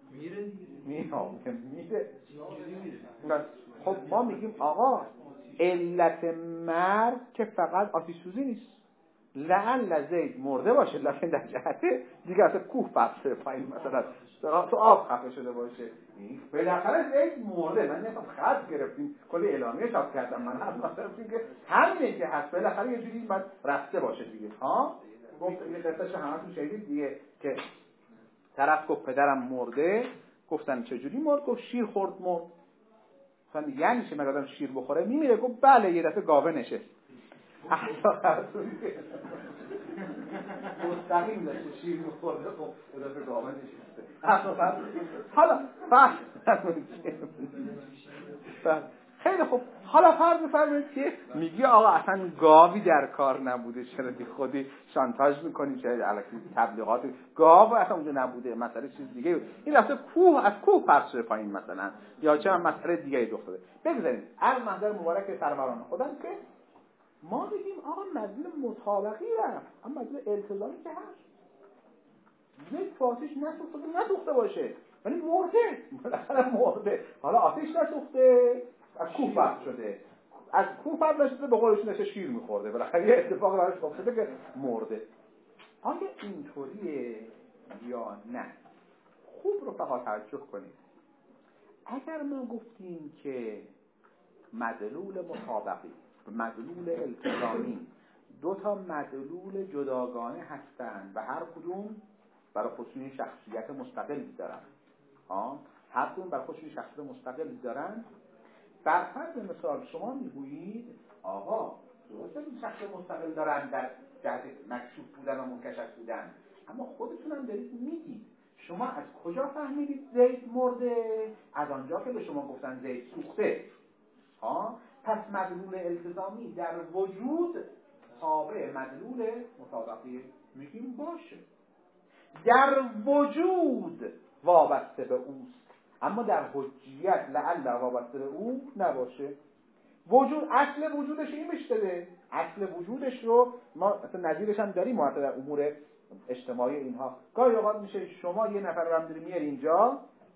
میره. خب ما میگیم آقا علت مرگ که فقط آتش سوزی نیست. لعل زید مرده باشه لکن در جهت دیگه اصلا کوه بسته پایین، مثلا تو آب خفه شده باشه، بالاخره زید مرده. من نمیدونم خط گرفتیم کل اعلامیه چاپ کردم من هم مثلا که همینه که هست، بالاخره یه جوری باید رفته باشه دیگه. گفت یه قصهش همتون شنیدید دیگه که طرف گفت پدرم مرده، گفتن چجوری مرد؟ گفت شیر خورد مرد. مثلا یعنی چه؟ مگه آدم شیر بخوره میمیره؟ گفت بله یه دفعه گاوه نشست. مستقیم داشته شیر میخورده، خب یه دفعه گاوه نشسته. حالا خیلی خوب، حالا فرض فرمایید که میگی آقا اصلا گاوی در کار نبوده، چرا بی خودی شانتاژ میکنی، چرا الکی تبلیغات گاو اصلا اونجا نبوده، مسئله چیز دیگه، این اصلا کوه از کوه پرت شده پایین مثلا، یا چه مسئله دیگه رخ داده. بگذاریم از منظر مبارک سروران خودم که ما بگیم آقا مدلول مطابقی رفت، اما مدلول التزامی که هست یک آتش نسوخته باشه ولی مرده، بالاخره مرده. حالا آتش نسوخته، از کوه پرت شده، از کوه پرت نشده، به قولش نشه شیر میخورده، بالاخره یه اتفاق براش افتاده که مرده. آیا اینطوریه یا نه؟ خوب رو فقط توجه کنید. اگر ما گفتیم که مدلول مطابقی و مدلول التزامی دو تا مدلول جداگانه هستند و هر کدوم برای خودشون شخصیت مستقلی دارن، هر کدوم برای خودشون شخصیت مستقلی دارن، بر فرض مثال شما میگویید آقا درسته این شخصیت مستقل دارن در جهت مکشوف بودن و منکشف بودن، اما خودتون هم دارید میگید شما از کجا فهمیدید زید مرده؟ از آنجا که به شما گفتن زید سوخته. پس مدلول التزامی در وجود تابع مدلول مطابقی میگیم باشه، در وجود وابسته به اوست، اما در حجیت لعل وابسته به او نباشه. وجود اصل وجودش این بشته، اصل وجودش رو ما مثلا نظیرش هم داریم ما در امور اجتماعی اینها. گاهی اوقات میشه شما یه نفر رو هم میاری اینجا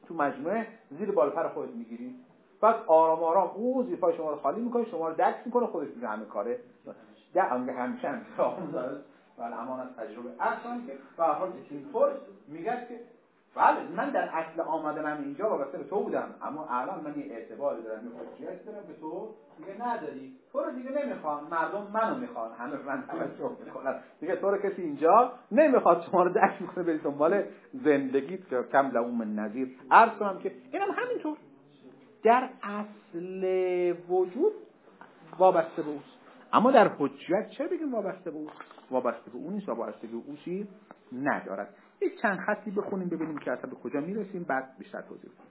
تو مجموعه زیر بالپر خودت میگیری، بعد آرام آرام او زیر پای شما رو خالی میکنه، شما رو دک میکنه، خودش میگه همه کاره همیشه ولی امان از تجربه اصلا که به هر حال اینطور میگه که بله من در اصل آمدنم اینجا وابسته به تو بودم، اما الان من یه اعتباری دارم، یه حجیت دارم که تو دیگه نداری، تو رو دیگه نمیخوان، مردم منو میخوان، همه من توجه میکنن دیگه، تو رو کسی اینجا نمیخواد، شما رو دک میکنه برید دنبال زندگیت که کم لهم من نذیر. عرض کنم که اینم همینطور در اصل وجود وابسته به اوست، اما در حجیت چه بگیم وابسته به اوست؟ وابسته به اون نیست، وابسته به اوشی ندارد. یک چند خطی بخونیم ببینیم که اصلا به کجا میرسیم، بعد بیشتر توضیح بدیم.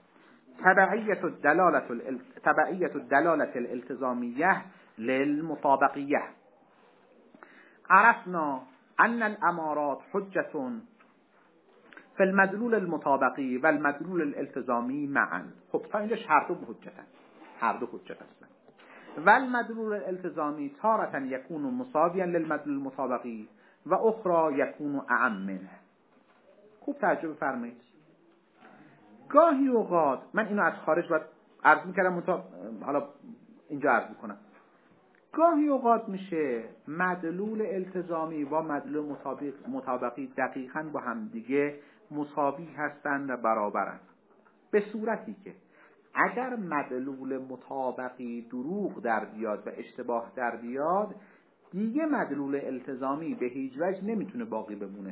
تبعیت الدلالة الالتزامیه للمطابقیه. عرفنا ان الامارات حجة فی المدلول المطابقی و المدلول الالتزامی معا. خب تا اینجاش هر دو حجتن، هر دو حجت هستن. و المدلول الالتزامی تارة یکون مساویا للمدلول المطابقی و اخرى یکون اعم منه. خوب تعجب فرمایید. گاهی اوقات من اینو از خارج باید عرض میکردم، حالا اینجا عرض میکنم. گاهی اوقات میشه مدلول التزامی و مدلول مطابقی دقیقاً با هم دیگه مساوی هستند و برابرند، به صورتی که اگر مدلول مطابقی دروغ در بیاد و اشتباه در بیاد، دیگه مدلول التزامی به هیچ وجه نمیتونه باقی بمونه.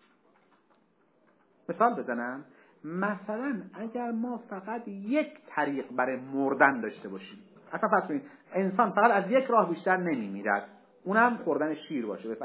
مثال بزنم، مثلا اگر ما فقط یک طریق برای مردن داشته باشیم، اصلا فرض کنید انسان فقط از یک راه بیشتر نمیمیرد، اونم خوردن شیر باشه،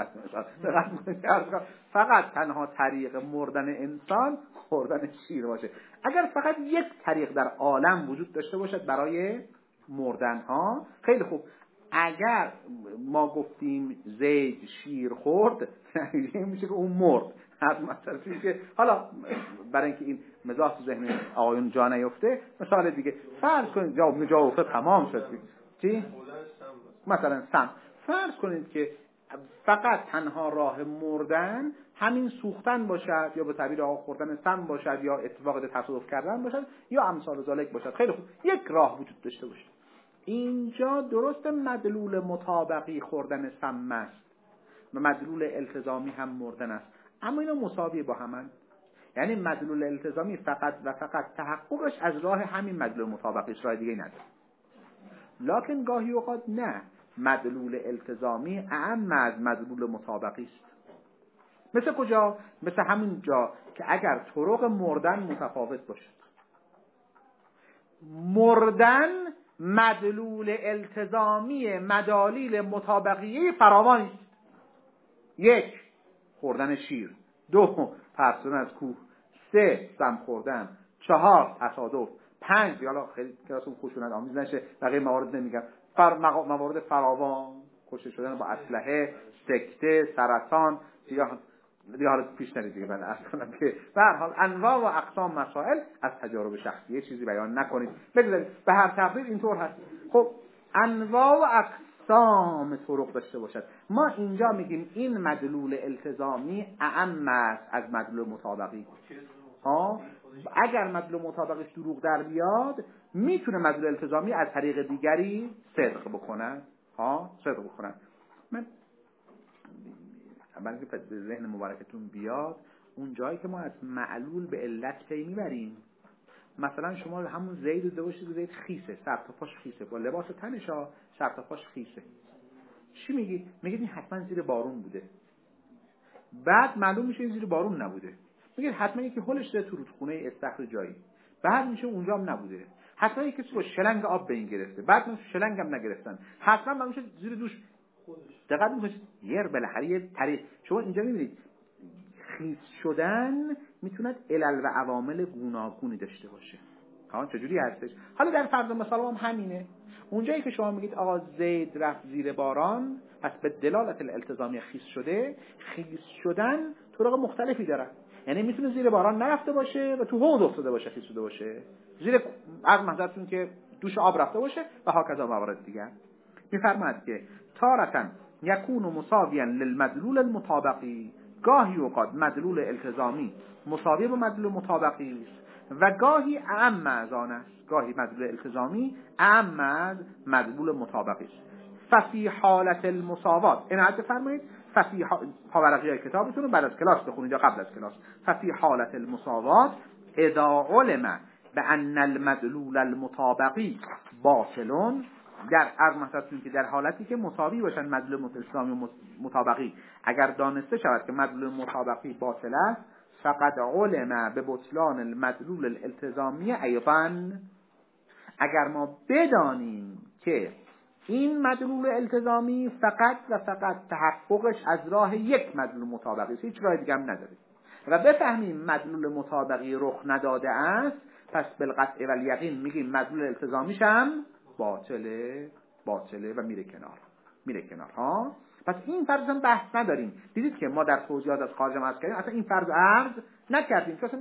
فقط تنها طریق مردن انسان خوردن شیر باشه. اگر فقط یک طریق در عالم وجود داشته باشد برای مردن ها، خیلی خوب، اگر ما گفتیم زید شیر خورد میشه که اون مرد. مثلا که حالا برای اینکه این مزاح تو ذهن آقایون جا نیفته، مثال دیگه فرض کنید جا افتاد تمام شد. چی؟ مثلا سم. فرض کنید که فقط تنها راه مردن همین سوختن باشد، یا به تعبیر آقا خوردن سم باشد، یا اتفاق تصادف کردن باشد، یا امثال ذالک باشد. خیلی خوب، یک راه وجود داشته باشه. اینجا درست مدلول مطابقی خوردن سم است و مدلول التزامی هم مردن است، اما اینا مساوی با همن. یعنی مدلول التزامی فقط و فقط تحققش از راه همین مدلول مطابقیش، راه دیگه نداره. لکن گاهی اوقات نه، مدلول التزامی اعم از مدلول مطابقی است. مثل کجا؟ مثل همین جا که اگر طرق مردن متفاوت باشد، مردن مدلول التزامی مدالیل مطابقیه فراوانی است. 1 خوردن شیر، 2 پرسون از کوه، 3 سم خوردن، 4 تصادف، 5 حالا خیلی کلاسون خشونت آمیز نشه بقیه موارد نمیگم، موارد فراوان، کشته شدن با اسلحه، سکته، سرطان، دیگه حالا پیش نرید دیگه. من عرض کنم که به هر حال انواع و اقسام مسائل از تجارب شخصی چیزی بیان نکنید، بگذارید به هر تقدیر اینطور هست. خب انواع و اقسام طرق داشته باشد. ما اینجا میگیم این مدلول التزامی اعم است از مدلول مطابقی. اگر مدلول مطابقش دروغ در بیاد، میتونه مدلول التزامی از طریق دیگری صدق بکنه. صدق بکنه. من برای که ذهن مبارکتون بیاد، اون جایی که ما از معلول به علت پی میبریم، مثلا شما همون زید رو دوشید، زید خیسه، سر تا پاش خیسه، با لباس تنشا سر تا پاش خیسه، چی میگی؟ میگید این حتما زیر بارون بوده. بعد معلوم میشه این زیر بارون نبوده. میگید حتما یکی هولش داده تو رودخونه استخر جایی، بعد میشه اونجا هم نبوده. حتما یکی کسی با شلنگ آب به این گرفته، بعد میشه شلنگ هم نگرفتن، حتما میشه زیر دوش. دقت میکنید یه بالاخره یه طریق. شما اینجا میبینید خیس شدن میتوند علل و عوامل گوناگونی داشته باشه. چجوری هستش؟ حالا در فرض مثال هم همینه. اونجایی که شما میگید آقا زید رفت زیر باران، پس به دلالت الالتزامی خیس شده. خیس شدن طرق مختلفی داره. یعنی میتونه زیر باران نرفته باشه و تو حوض افتاده باشه، خیس شده باشه، زیر از محضرتون که دوش آب رفته باشه و هاکذا موارد دیگه. میفرماید که تارتن یکون مساویا للمدلول المطابقی، گاهی اوقات مدلول التزامی مساوی با مدلول مطابقی است و گاهی اعم از آن است، گاهی مدلول التزامی اعم از مدلول مطابقی است. ففی حالت المساوات، این عد فرمایید ففی پاورقی های کتابتون رو بعد از کلاس بخونید یا قبل از کلاس. ففی حالت المساوات اذا علم بأن المدلول المطابقی باطل، در عرض مثلا که در حالتی که مساوی باشن مدلول التزامی و مطابقی، اگر دانسته شود که مدلول مطابقی باطل است، فقد علم به بطلان المدلول الالتزامی ایضا، اگر ما بدانیم که این مدلول التزامی فقط و فقط تحققش از راه یک مدلول مطابقی است، هیچ راه دیگه هم نداره، و بفهمیم مدلول مطابقی رخ نداده است، پس بالقطع و الیقین میگیم مدلول التزامیش هم باطله و میره کنار ها. پس این فرض هم بحث نداریم. دیدید که ما در توضیحات از خارج عرض کردیم اصلا این فرض عرض نکردیم چون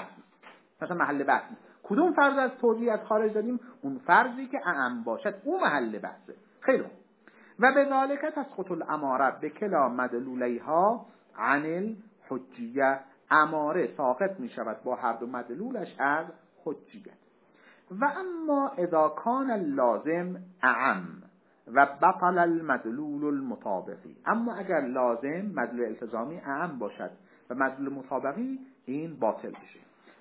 اصلا محل بحث نیست. کدوم فرض از توضیح از خارج دادیم؟ اون فرضی که اعم باشد، اون محل بحثه. خیلی خوب. و بذالک تسقط الاماره به کلا مدلولیها عن الحجیه، اماره ساقط می شود با هر دو مدلولش از حجیت. و اما اذا کان اللازم اعم و بطل المدلول المطابقی، اما اگر لازم مدلول التزامی اعم باشد و مدلول مطابقی این باطل بشه،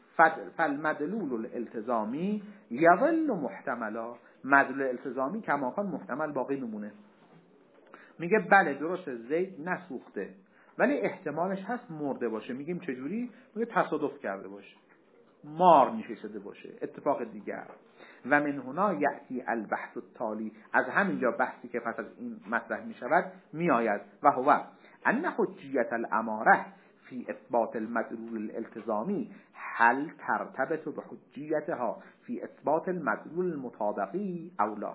فالمدلول الالتزامی یظل محتملا، مدلول التزامی کماکان محتمل باقی میمونه. میگه بله درست زید نسوخته ولی احتمالش هست مرده باشه. میگیم چجوری؟ میگه تصادف کرده باشه، مار نشسته باشه، اتفاق دیگر. و من هنا یأتی البحث التالی، از همینجا بحثی که پس از این مطرح می شود می آید، و هو ان حجیت الاماره فی اثبات المدلول الالتزامی هل ترتبط بحجیتها فی اثبات المدلول المطابقی او لا.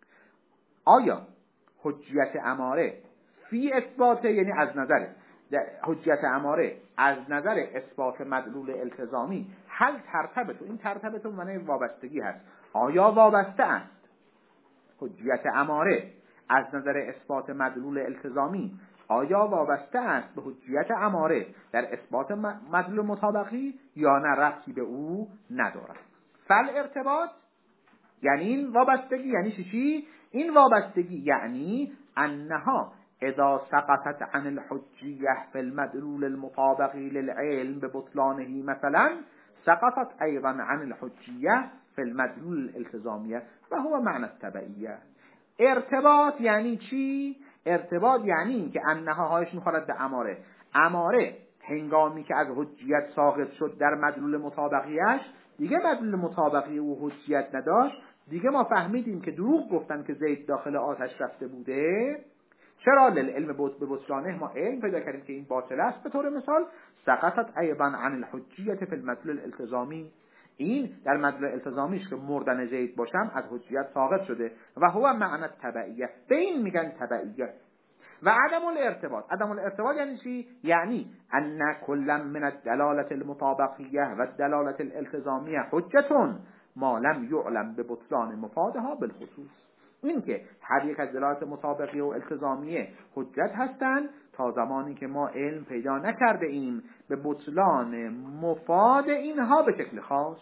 آیا حجیت اماره فی اثبات، یعنی از نظر حجیت اماره از نظر اثبات مدلول التزامی، هل ترتبط، این ترتبط معنی وابستگی هست، آیا وابسته است حجیت اماره از نظر اثبات مدلول التزامی، آیا وابسته است به حجیت اماره در اثبات مدلول مطابقی یا نه ربطی به او ندارد. فالارتباط یعنی این وابستگی، یعنی چی؟ این وابستگی یعنی انها اذا سقطت عن الحجیه فی المدلول المطابقی للعلم ببطلانه مثلا، سقطت ایضا عن الحجیه فی المدلول الالتزامیه و هو معنی التبعیه. ارتباط یعنی چی؟ ارتباط یعنی این که انها هایش میخورد به اماره، اماره هنگامی که از حجیت ساقط شد در مدلول مطابقیش، دیگه مدلول مطابقی و حجیت نداشت، دیگه ما فهمیدیم که دروغ گفتن که زید داخل آتش رفته بوده. چرا؟ للعلم به بطلانه، ما علم پیدا کردیم که این باطل است. به طور مثال سقطت ایضا عن الحجیه فی المدلول الالتزامی، این در مدلول التزامیش که مردن زید باشم از حجیت ساقط شده، و هو معنی تبعیه، به این میگن تبعیه. و عدم الارتباط یعنی چی؟ یعنی ان کل من الدلاله المطابقیه و الدلاله الالتزامیه حجتون ما لم یعلم به بطلان مفادها بالخصوص، این که هر یک از دلالات مطابقی و التزامیه حجت هستند تا زمانی که ما علم پیدا نکرده ایم به بطلان مفاد اینها به شکل خاص،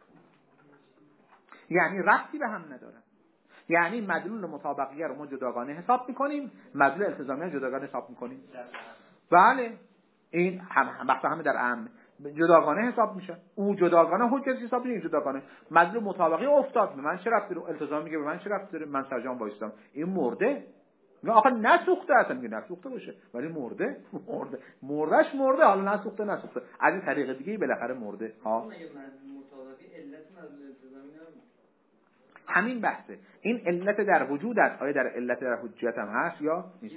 یعنی ربطی به هم ندارن. یعنی مدلول مطابقیه رو ما جداگانه حساب میکنیم، مدلول التزامیه رو جداگانه حساب میکنیم. بله این همه در عام جداگانه حساب میشه، او جداگانه حجت حساب میشه، جداگانه. مدلول مطابقی افتاد، به من چه ربطی داره؟ التزامی میگه به من چه ربطی داره؟ من سرجام وایستم، این مرده. نه آخه نسوخته، اصلا میگه نسوخته باشه ولی مردهش مرده، حالا نسوخته از این طریق دیگه بالاخره مرده ها. همین بحثه، این علت در وجود است، آیا در علت در حجیت هم هست یا نیست؟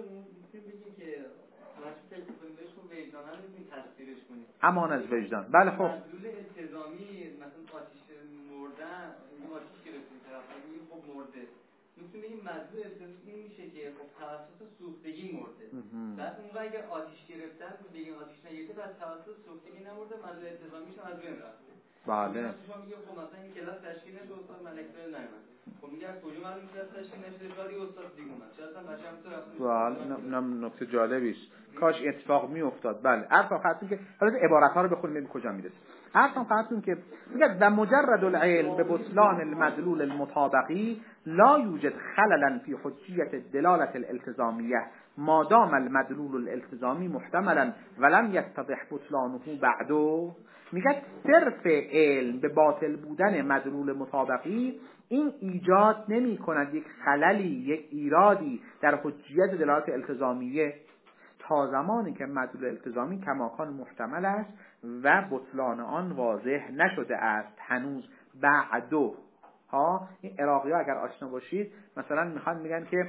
امان از وجدان. بله خب مدلول التزامی مثلا آتش مردن، آتش گرفتن طرف میگه خب مرده، میتونه این مدلول التزامی میشه که خب توسط سوختگی مرده. بعد اون اگه آتش گرفتن بگین آتش نگرفته بعد توسط سوختگی نمرده، مدلول التزامیش از بین رفته. بله شما میگه خب مثلا این کلاس تشکیل نشد، استاد ملک‌فر نیومد، خب میگه از کجا معلوم کلاس تشکیل نشده؟ شاید استاد دیگه اومد، شاید اصلا بچه‌م تو رفت. بله نکته جالبی است، کاش اتفاق میافتاد. بله حرف آخر که حالا عبارت‌ها رو بخونیم ببینیم کجا میرسه. اصلا فرضون که میگه و مجرد العلم به بطلان المدلول المطابقی لا یوجد خللا فی حجیت دلالت الالتزامیه ما دام المدلول الالتزامی محتملا ولم یتضح بطلانه بعدو. میگه صرف علم به باطل بودن مدلول مطابقی این ایجاد نمی کند یک خللی، یک ایرادی در حجیت دلالت التزامیه تا زمانی که مدلول التزامی کماکان محتمل است و بطلان آن واضح نشده است هنوز بعدو. این عراقی‌ها اگر آشنا باشید مثلا میگن که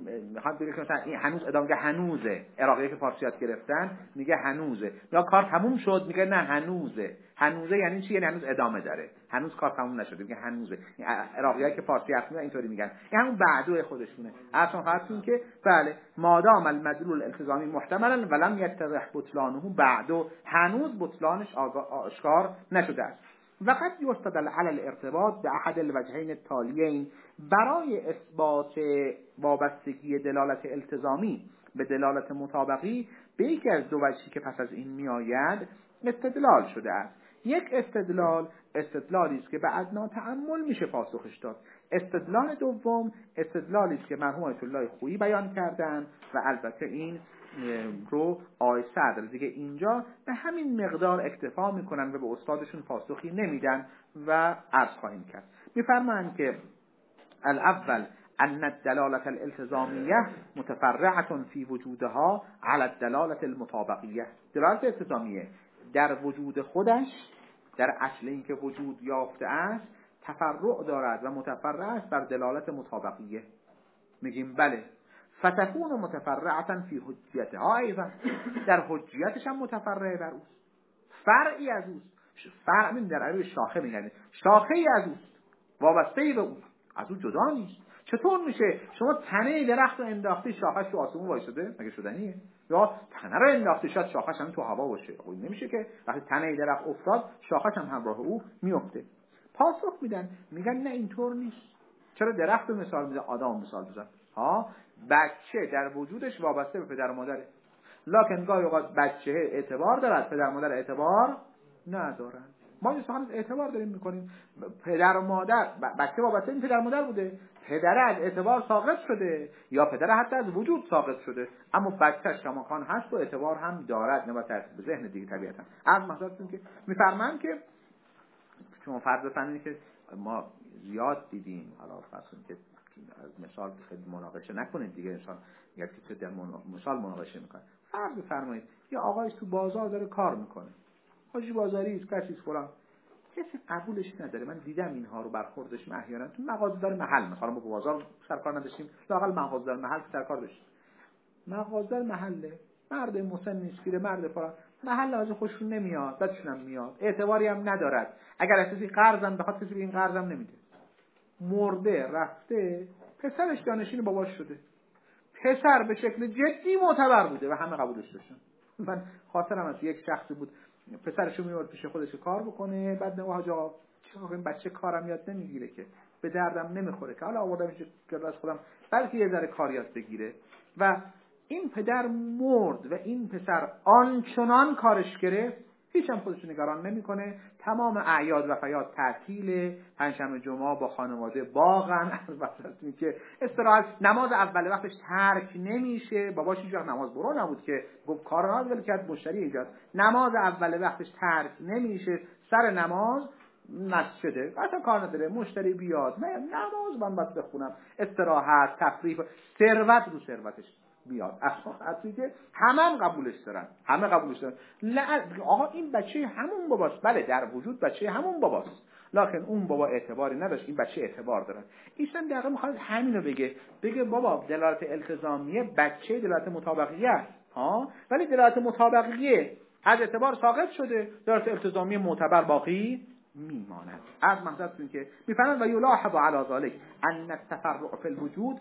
مثلا این هنوز ادامه میگه هنوزه. عراقی‌ها که فارسی یاد گرفتن میگه هنوزه، یا کار تموم شد میگه نه هنوزه. هنوزه یعنی چی؟ یعنی هنوز ادامه داره، هنوز کار تموم نشده میگه هنوزه. عراقی‌ها که فارسی حرف میزنن اینطوری میگن، این همون بعدو خودشونه. اصلا فرضون که بله مادام المدلول الالتزامی محتملا ولم یتضح بطلانه بعدو، هنوز بطلانش آشکار نشده است. وقد یستدل علی الارتباط به احد الوجهین التالیین، برای اثبات وابستگی دلالت التزامی به دلالت مطابقی به یکی از دو وجهی که پس از این میآید استدلال شده است. یک استدلالی است که به ادنا تأمل میشه پاسخش داد. استدلال دوم استدلالی است که مرحوم آیت الله خویی بیان کردن و البته این رو آقای صدر دیگه اینجا به همین مقدار اکتفا میکنن و به استادشون پاسخی نمیدن و عرض خواهیم کرد. میفرمایند که الاول ان الدلالة الالتزامیه متفرعة فی وجودها على الدلالة المطابقیه. دلالت التزامیه در وجود خودش، در اصل این که وجود یافته است، تفرع دارد و متفرع است بر دلالت مطابقیه. میگیم بله، فتكون متفرعة فی حجیتها ایضا، در حجیتش هم متفرع بر اوست، فرعی از اوست. فرع من در عربی شاخه میگن، شاخه‌ای از اوست، وابسته‌ای به اوست، از او جدا نیست. چطور میشه شما تنه درخت رو انداختی شاخش تو آسمون وایساده؟ مگه شدنیه؟ یا تنه رو انداختی شاید شاخش هم تو هوا باشه؟ خب نمیشه که وقتی تنه درخت افتاد شاخش هم همراه او میفته. پاسخ میدن میگن نه اینطور نیست. چرا درخت رو مثال میزنه؟ آدم مثال بزن. بچه در وجودش وابسته به پدر و مادره، لکن گاهی اوقات بچه اعتبار دارد، پدر و مادر اعتبار ندارن. ما انسان اعتبار داریم میکنیم. پدر و مادر، بچه وابسته این پدر و مادر بوده، پدر از اعتبار ساقط شده یا پدر حتی از وجود ساقط شده، اما بچه‌ش کماکان هست و اعتبار هم دارد، نه با ترتیب به ذهن دیگه طبیعتا. از مثالتون که میفرمان که شما فرض بفرمایید که ما زیاد دیدیم، حالا فرض کنید که از مثال خیلی مناقشه نکنید دیگه، انسان میگه که در مثال مناقشه میکنه. فرض بفرمایید یه آقای تو بازار داره کار میکنه، حاجی بازاری است، کسی است فلان، کسی قبولش نداره. من دیدم اینها رو برخوردش احیانا تو مغازه‌دار محل، مثلا ما بازار سرکار نداشتیم، لااقل مغازه‌دار محل سرکار داشتیم. مغازه‌دار محله مرد مسن نیست، پیره مرد فلان، محل از خوششون نمیاد، بعدشون هم میاد، اعتباری هم ندارد. اگر اساسی قرضم بخواد کسی به این قرضم نمیده. مرده رفته، پسرش جانشین باباش شده، پسر به شکل جدی معتبر بوده و همه قبولش داشتن. من خاطرم از یک شخصی بود پسرشو میورد پیش خودش کار بکنه، بعد نه آقا چرا این بچه کارم یاد نمیگیره که به دردم نمیخوره که حالا آوردمش کلاس خودم بلکه یه ذره کار یاد بگیره. و این پدر مرد و این پسر آنچنان کارش گرفت هیچ هم خودش نگران نمیکنه. تمام اعیاد و فیاد تعطیل، پنجشنبه جمعه با خانواده باغن، واسه که استراحت، نماز اول وقتش ترک نمیشه. باباش هیچ وقت نماز برو نبود که گفت کارا ول کرد مشتری ایجاد، نماز اول وقتش ترک نمیشه، سر نماز مسجده، اصلا کار نداره، مشتری بیاد نه نماز من باید بخونم، استراحت، تفریح، ثروت رو ثروتش بیاد. اصلا که همه قبولش دارن، همه قبولش دارن. آقا این بچه همون باباست. بله در وجود بچه همون باباست، لکن اون بابا اعتباری نداشت، این بچه اعتبار داره. ایشون دقیقاً میخواد همینو بگه بابا دلالت التزامیه بچه دلالت مطابقیه است، ولی دلالت مطابقیه از اعتبار ساقط شده، دلالت التزامیه معتبر باقی میماند. از منظورتون که میفهمن و یلاحظ علی ذلك ان التفرع فی الوجود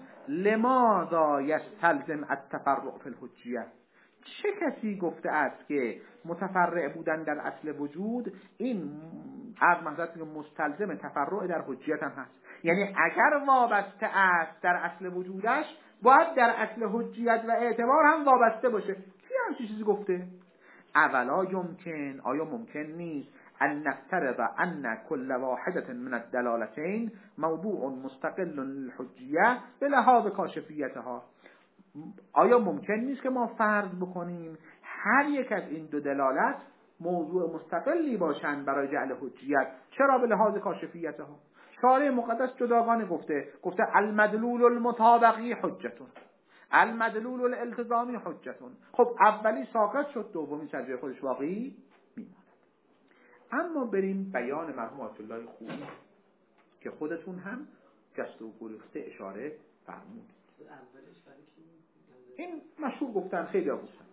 لماذا یستلزم التفرع فی الحجیه. چه کسی گفته است که متفرع بودن در اصل وجود این از منظورتون مستلزم تفرع در حجیت هم هست؟ یعنی اگر وابسته است در اصل وجودش باید در اصل حجیت و اعتبار هم وابسته باشه. کی همچین چیزی گفته؟ اولا یمکن، آیا ممکن نیست ان نفترض ان كل واحدة من الدلالتين موضوع مستقل للحجیه به لحاظ کاشفیتها. آیا ممکن نیست که ما فرض بکنیم هر یک از این دو دلالت موضوع مستقلی باشند برای جعل حجیت؟ چرا؟ به لحاظ کاشفیتها. شارع مقدس جداگانه گفته المدلول المطابقی حجتون، المدلول الالتزامی حجتون. خب اولی ساقط شد، دومی سر جای خودش باقی میماند. اما بریم بیان مرحوم آیت الله خویی که خودتون هم جست و گریخته اشاره فرمودید. این مشهور گفتن، خیلی ها گفتن.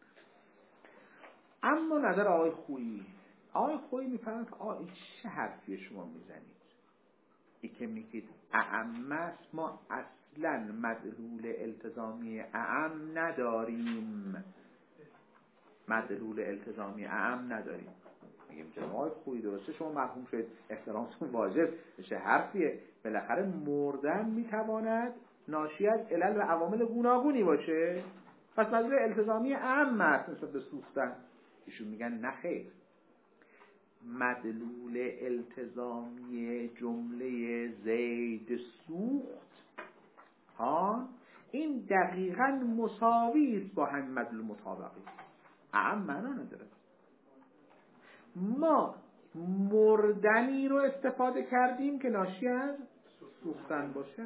اما نظر آقای خویی میفرماید که این چه حرفی شما میزنید؟ ای که میگید اعم است، ما اصلا مدلول التزامی اعم نداریم. مدلول التزامی اعم نداریم. میگیم جناب آقای خویی درسته شما مرحوم شد، احترامتون واجب، چه حرفیه؟ بالاخره مردن میتواند ناشی از علل و عوامل گوناگونی باشه، پس مدلول التزامی اعم است نسبت به سوختن. ایشون میگن نه خیر، مدلول التزامی جمله زید سوخت این دقیقاً مساوی است با همین مدلول مطابقی. اعم معنا نداره. ما مردنی رو استفاده کردیم که ناشی از سوختن باشه،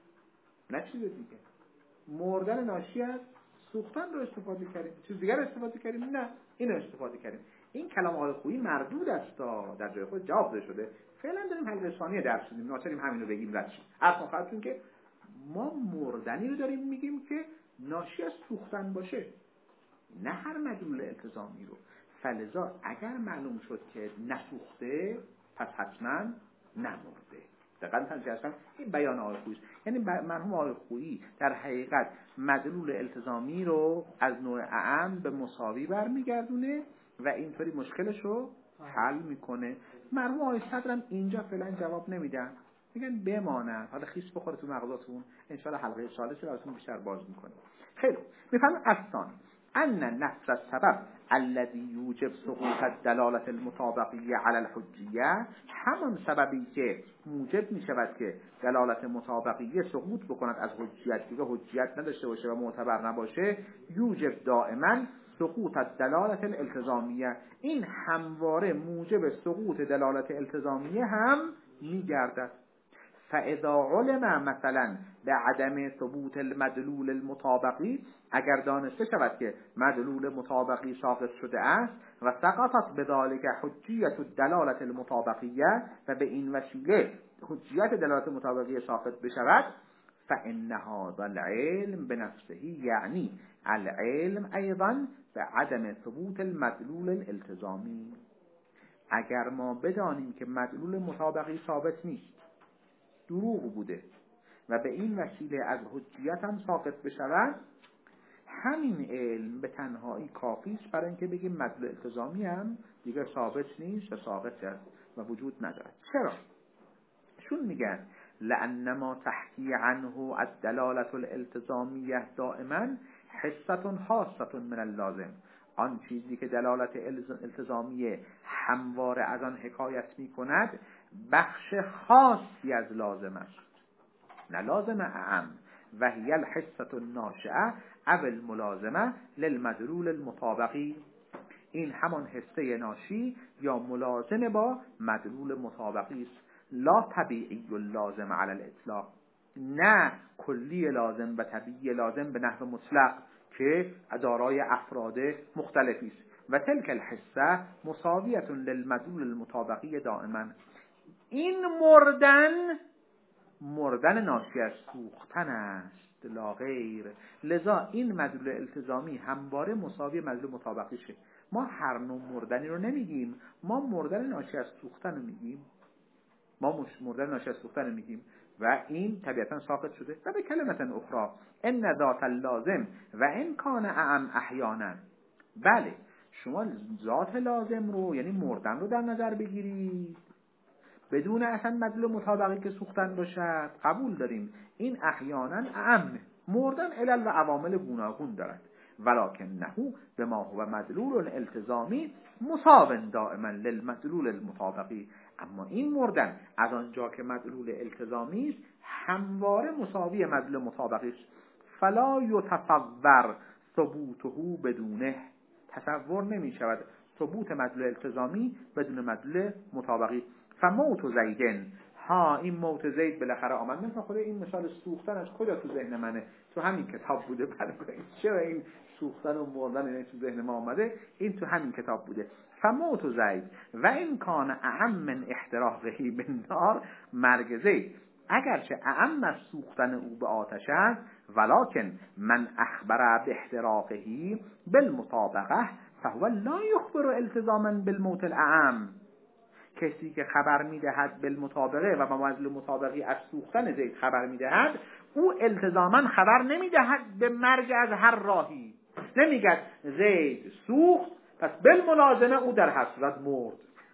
نه چیز دیگه. مردن ناشی از سوختن رو استفاده کردیم، چیز دیگر استفاده کردیم؟ نه، این رو استفاده کردیم. این کلام آقای خویی مردود است، در جای خود جواب داده شده. فعلا داریم حلقه ثانیه درس میدیم، ناچاریم همین رو بگیم رد شیم. اصلا خاطرتون که ما مردنی رو داریم میگیم که ناشی از سوختن باشه، نه هر مدلول التزامی رو. فلذا اگر معلوم شد که نسوخته پس حتما نمرده. دقیقاً هستم این بیان آقای خویی، یعنی مرحوم آقای خویی در حقیقت مدلول التزامی رو از نوع اعم به مساوی برمیگردونه و اینطوری مشکلش رو حل میکنه. مرحوم آقای صدرم اینجا فعلا جواب نمیدن، میگن بمانه، حالا خیس بخوره تو مغزاتون، ان شاء الله حلقه ثالث براتون بیشتر باز میکنه. خیلی میفهمم اصلا ان نفس السبب الذي یوجب سقوط الدلاله المطابقیه علی الحجیه، همان سببی که موجب میشود که دلالت مطابقیه سقوط بکند از حجیت، دیگه حجیت نداشته باشه و معتبر نباشه، یوجب دائما سقوط الدلاله الالتزامیه، این همواره موجب سقوط دلالت التزامیه هم میگردد. فاذا علم مثلا به عدم ثبوت المدلول المطابقی، اگر دانسته شود که مدلول مطابقی ساقط شده است و سقطت بذلك حجیت الدلالت المطابقیه، و به این وسیله حجیت دلالت مطابقی ساقط بشود، فان هذا العلم بنفسه، یعنی العلم ایضا به عدم ثبوت المدلول الالتزامی. اگر ما بدانیم که مدلول مطابقی ثابت نیست، دروغ بوده و به این وسیله از حجیت هم ساقط بشود، همین علم به تنهایی کافی است برای اینکه بگیم مدلول التزامی هم دیگه ثابت نیست و ساقط است و وجود ندارد. چرا؟ چون میگن لأن ما تحکی عنه الدلالة الالتزامیه دائما حصة خاصة من اللازم، آن چیزی که دلالت التزامیه همواره از آن حکایت می کند بخش خاصی از لازم است، نه لازم اعم. و هی الحصة الناشئه او الملازمه للمدلول المطابقی، این همان حصه ناشی یا ملازم با مدلول مطابقی است. لا طبیعی اللازم علی الاطلاق، نه کلی لازم و طبیعی لازم به نحو مطلق که دارای افراد مختلفی است. و تلک الحصه مساویه للمدلول المطابقی دائما، این مردن ناشی از سوختن است لا غیر. لذا این مدلول التزامی همواره مساوی مدلول مطابقی شه. ما هر نوع مردنی رو نمیگیم، ما مردن ناشی از سوختن رو میگیم، و این طبیعتا ساقط شده. و به کلمت اخرى ان ذات اللازم و ان کان اعم احیانا، بله شما ذات لازم رو یعنی مردن رو در نظر بگیرید بدون اصلا مدلول مطابقی که سوختن باشد، قبول داریم این احیانا اعم، مردن علل و عوامل گوناگون دارد، ولکنه بما هو مدلول التزامی مساو دائما للمدلول المطابقی. اما این مردن از آنجا که مدلول التزامی است همواره مساوی مدلول مطابقی است. فلا یتصور ثبوته بدونه، تصور نمی شود ثبوت مدلول التزامی بدون مدلول مطابقی. فموت زیدن، ها این موت زید بالاخره آمد. مثلا خود این مثال سوختن از کجا تو ذهن منه؟ تو همین کتاب بوده. چرا این سوختن و مردن این تو ذهن ما آمده؟ این تو همین کتاب بوده. فموت زید و این کان اعم من احتراقه بالنار، مرگ زید اگرچه اعم از سوختن او به آتش است، ولکن من اخبر باحتراقه بالمطابقه فهو لا یخبر التزاما بالموت الاعم. کسی که خبر میدهد بالمطابقه و با مدلول مطابقی از سوختن زید خبر میدهد، او التزاما خبر نمیدهد به مرگ از هر راهی. نمیگد زید سوخت پس بالملازمه او در حسرت مرد.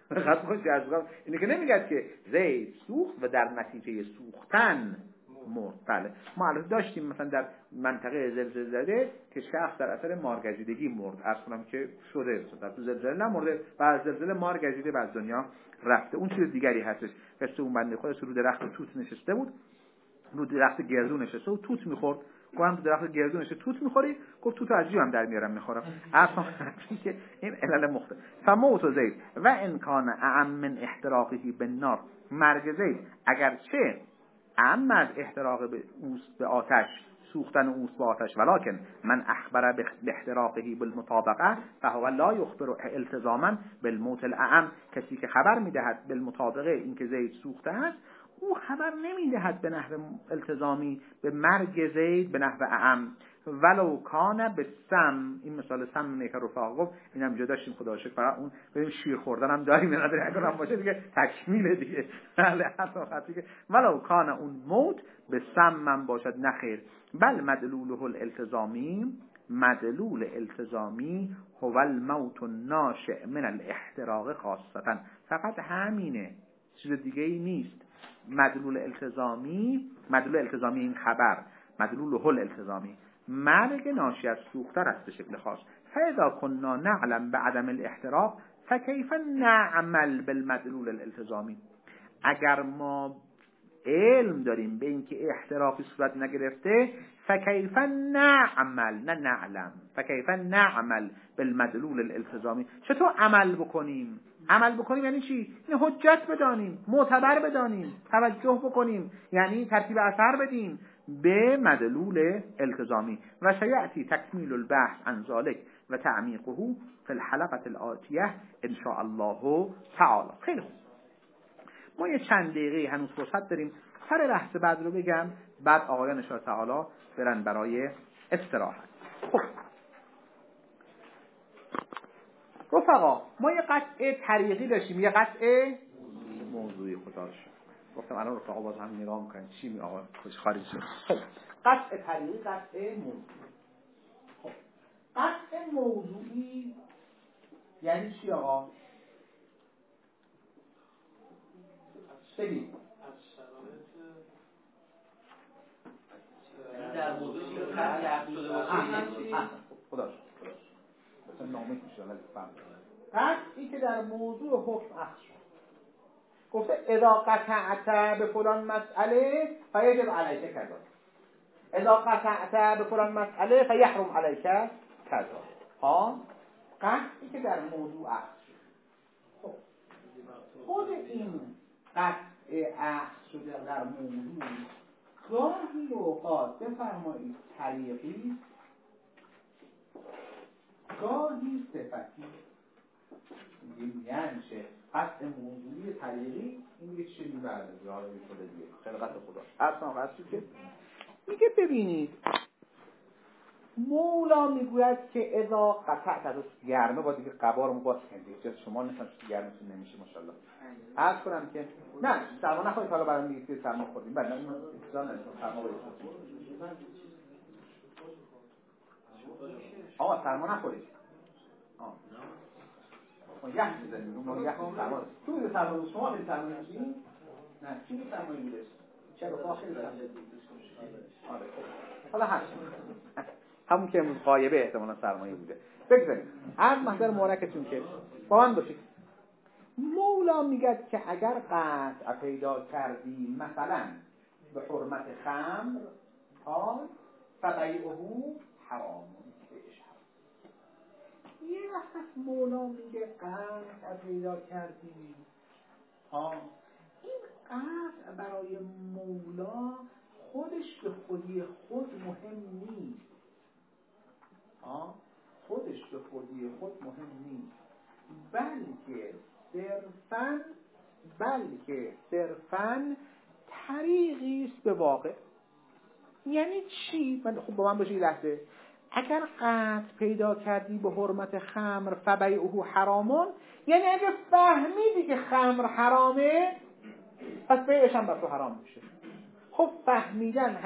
اینه که نمیگد که زید سوخت و در نتیجه سوختن مرد. بله ما الان داشتیم مثلا در منطقه زلزله زده که شخص در اثر مارگزیدگی مرد. عرض کنم که شده در تو زلزله نمرده و از زلزله مارگزیده و از دنیا رفته. اون چیز دیگری هستش. قصه اون بنده خودش رو درخت توت نشسته بود، رو درخت گردو نشسته و توت میخورد. گفتم تو درخت گردو نشسته توت میخوری؟ گفت توت از جیبم در میارم میخورم. اصلا که این علل مختلف. فموت زید و ان کان اعم من احتراقه بالنار، مرگ زید اگرچه اعم از احتراق به آتش، سوختن اوست به آتش، ولکن من اخبر باحتراقه بالمطابقه فهو لا یخبر التزاما بالموت الاعم. کسی که خبر میدهد بالمطابقه اینکه زید سوخته است، او خبر نمیدهد به نحو التزامی به مرگ زید به نحو اعم. ولو کان به سم، این مثال سم میکر رفاق گفت، اینم جدا داشتیم خدا شکر. برای اون بریم شیر خوردن هم داریم، نداری اگر هم باشه دیگه تکمیل دیگه. ولو کان اون موت به سم من باشد نخیر، بل مدلوله الالتزامی، مدلول التزامی هو الموت الناشئ من الاحتراق خاصتا. فقط همینه، چیز دیگه ای نیست. مدلول التزامی این خبر، مدلول الالتزامی مرگ ناشی از سوختن است به شکل خاص. فاذا كنا نعلم بعدم الاحتراق فكيف نعمل بالمدلول الالتزامی. اگر ما علم داریم به اینکه احتراقی صورت نگرفته، فكيف نعمل، نه نعلم، فكيف نعمل بالمدلول الالتزامی، چطور عمل بکنیم؟ عمل بکنیم یعنی چی؟ یعنی حجت بدانیم، معتبر بدانیم، توجه بکنیم، یعنی ترتیب اثر بدیم به مدلول التزامی. و سیأتی تکمیل البحث عن ذلك و تعمیقه فی الحلقه الآتیه ان شاء الله تعالی. خیلی خوب، ما یه چند دقیقه هنوز فرصت داریم. سر بحث بعد رو بگم، بعد آقایان ان شاء الله تعالی برن برای استراحت. خب رفقا، ما یه قطعه طریقی داشتیم، یه قطعه موضوعی. خدا شکر گفتم الان رفقا باز هم نگاه میکنن چی می آقا خوش خارج شد. خب قطعه طریقی، قطعه موضوعی. خب قطعه موضوعی یعنی چی آقا؟ ببین در موضوعی که خط شده باشه خدا شکر مثلا نامه میشه ولی فهم قطعی که در موضوع حکم اخذ شد. گفته اذا قطعت به فلان مسئله فیجب علیک کذا، اذا قطعت به فلان مسئله فیحرم علیک کذا. ها قطعی که در موضوع اخذ شد. خب خود این قطع اخذ شده در موضوع گاهی اوقات بفرمایید طریقی، گاهی صفتی. یعنی چه؟ قطع موضوعی طریقی این یه چیزی برده ظاهر شده دیگه. خلقت خدا اصلا قطعی که میگه ببینید مولا میگوید که اذا قطعت از گرمه با دیگه قبار رو باز کنید. جز شما نمیشن گرمتون نمیشه ماشاءالله. عرض کنم که نه سرما نخورید، حالا برام میگید که سرما خوردیم. بله من اصلا نمیشم سرما بایید. آقا سرما نخورید. یخ میزنید، اون یخ سرما. تو سرما شما خیلی سرما نمیشید؟ نه چی سرمایی بودش؟ چرا خیلی سرما؟ آره حالا هست همون که امروز غایبه احتمالاً سرمایه بوده. بگذاریم از محضر مبارکتون که با من باشید. مولا میگه که اگر قطع پیدا کردی مثلا به حرمت خمر فبیعه حرام، یه وقت مولا میگه قطع پیدا کردی، این قطع برای مولا خودش به خودی خود مهم نیست، خودش به خودی خود مهم نیست، بلکه صرفاً طریقی است به واقع. یعنی چی؟ خب با من باشید لحظه. اگر قطع پیدا کردی به حرمت خمر فبیعه حرامون، یعنی اگر فهمیدی که خمر حرامه پس بیعش هم بر تو حرام میشه. خب فهمیدن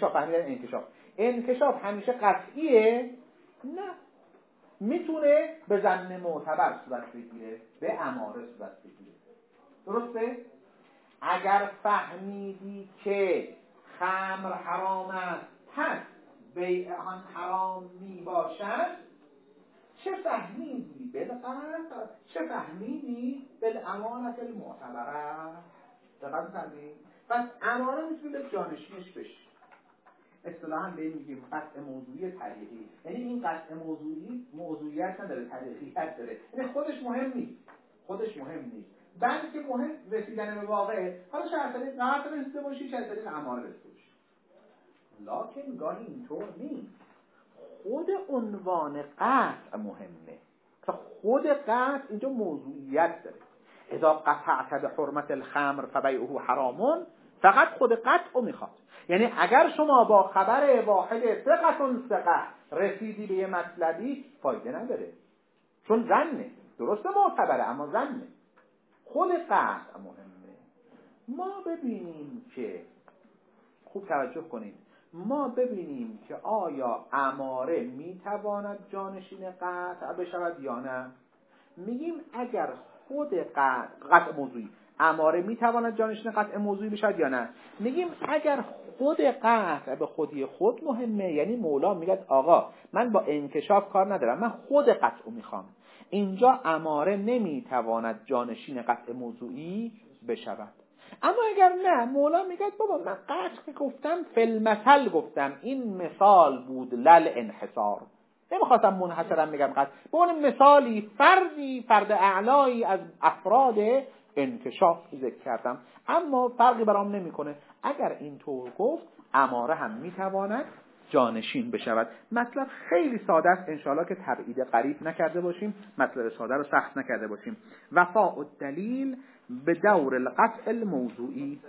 انکشاف همیشه قطعیه؟ نه، میتونه به ظن معتبر صورت بگیره، به اماره صورت بگیره. درسته؟ اگر فهمیدی که خمر حرام است پس بیع آن حرام می باشد، چه فهمیدی؟ بالقطع. چه فهمیدی؟ بالامانت المعتبره. دقیق فهمیدی؟ پس امانه میتونه به جانشینش بشه. اصطلاحاً به این میگیم قطع موضوعی طریقی. یعنی این قطع موضوعیت نداره، طریقیت داره. یعنی خودش مهم نیست. بلکه مهم رسیدن به واقع. حالا شاید قطع رسیده باشی، شاید امانه رسیده باشی. لکن گاهی اینطور نیست. خود عنوان قطع مهمه. خود قطع اینجا موضوعیت داره. اذا قطعت به حرمت الخمر فبیعه حرامون، فقط خود قطع رو میخواد. یعنی اگر شما با خبر واحد ثقه رسیدی به یه مطلبی فایده نداره، چون ظنه. درسته معتبره اما ظنه. خود قطع مهمه. ما ببینیم که خوب توجه کنید، ما ببینیم که آیا اماره میتواند جانشین قطع بشود یا نه. میگیم اگر خود قطع موضوعی، اماره میتواند جانشین قطع موضوعی بشود یا نه. میگیم اگر خود قطع به خودی خود مهمه، یعنی مولا میگه آقا من با انکشاف کار ندارم، من خود قطع رو میخوام، اینجا اماره نمیتواند جانشین قطع موضوعی بشود. اما اگر نه، مولا میگه بابا من قطع گفتم فالمثل گفتم، این مثال بود لل انحصار، نمیخواستم منحصرا بگم قطع، به اون مثالی فرد اعلایی از افراد انکشاف ذکر کردم، اما فرقی برام نمیکنه. اگر اینطور گفت اماره هم میتواند جانشین بشود. مطلب خیلی ساده است، انشاءالله که تبعید قریب نکرده باشیم، مطلب ساده رو سخت نکرده باشیم. وفاء الدلیل به دور القطع الموضوعی.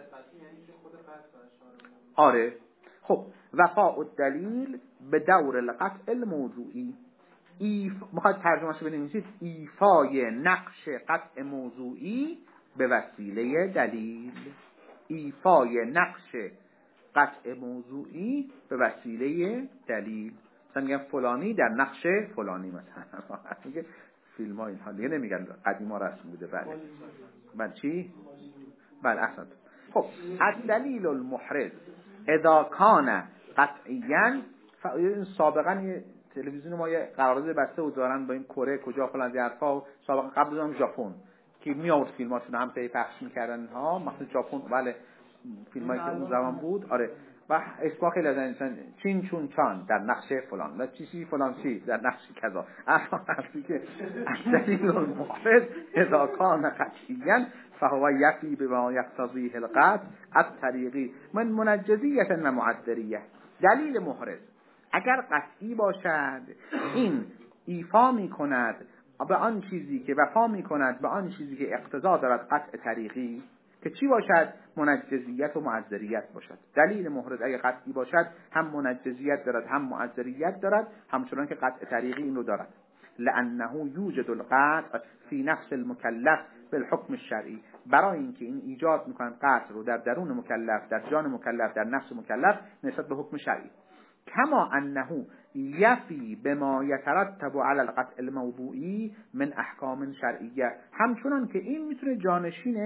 آره خب، وفاء الدلیل به دور القطع الموضوعی، میخواد ترجمهش بنویسید ایفای نقش قطع موضوعی به وسیله دلیل. ایفای نقش قطع موضوعی به وسیله دلیل. مثلا میگن فلانی در نقش فلانی، مثلا میگه فیلم ها اینها دیگه نمیگن قدیما رسم بوده. بله چی؟ بله احسنت. خب الدلیل المحرز اذا کان قطعیاً، این سابقا تلویزیون ما یه قرارداد بسته بود دارن با این کره کجا فلان ظرفا، و سابقا قبل از ژاپن که می آورد فیلماشون هم پی پخش می‌کردن ها، مثلا ژاپن بله فیلمایی که اون زمان بود. آره و اسما خیلی از چین چون چان در نقش فلان و چی فلان چی در نقش کذا. اصلا حرفی که الدلیل المحرز اذا کان قطعیاً فهو یفی بما یقتضیه القطع الطریقی من منجزیه و معذریه. دلیل محرز اگر قطعی باشد این ایفا می کند به آن چیزی که وفا می کند به آن چیزی که اقتضا دارد قطع طریقی، که چی باشد؟ منجزیت و معذریت باشد. دلیل محرز اگر قطعی باشد هم منجزیت دارد هم معذریت دارد، همچنان که قطع طریقی این رو دارد. لانه یوجد القطع فی نفس المکلف بالحکم الشرعی، برای اینکه این ایجاد میکنند قطع رو در درون مکلف، در جان مکلف، در نفس مکلف نسبت به حکم شرعی. کما انه یفی بما یترتب علی القطع الموضوعی من احکام شرعیه، همچنان که این میتونه جانشین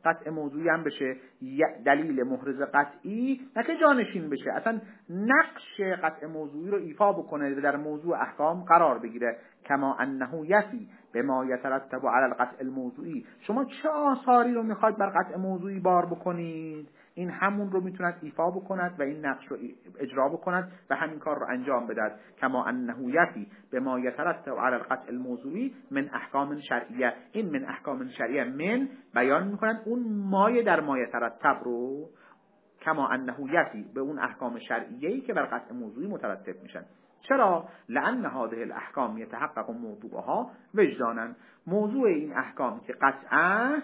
قطع موضوعی هم بشه دلیل محرز قطعی، نه که جانشین بشه، اصلا نقش قطع موضوعی رو ایفا بکنه و در موضوع احکام قرار بگیره. کما انه یفی بما یترتب علی القطع الموضوعی. شما چه آثاری رو میخواید بر قطع موضوعی بار بکنید، این همون رو میتوند ایفا بکند و این نقش رو اجرا بکند و همین کار رو انجام بدهد. کما انه یفی بما یترتب علی القطع الموضوعی من احکام شرعیه. این من احکام شرعیه من بیان میکند اون مایه در ما یترتب رو، کما انه یفی به اون احکام شرعیه‌ای که بر قطع موضوعی مترتب میشن. چرا؟ لأن هذه الاحکام يتحقق موضوعها وجدانا. موضوع این احکام که قطع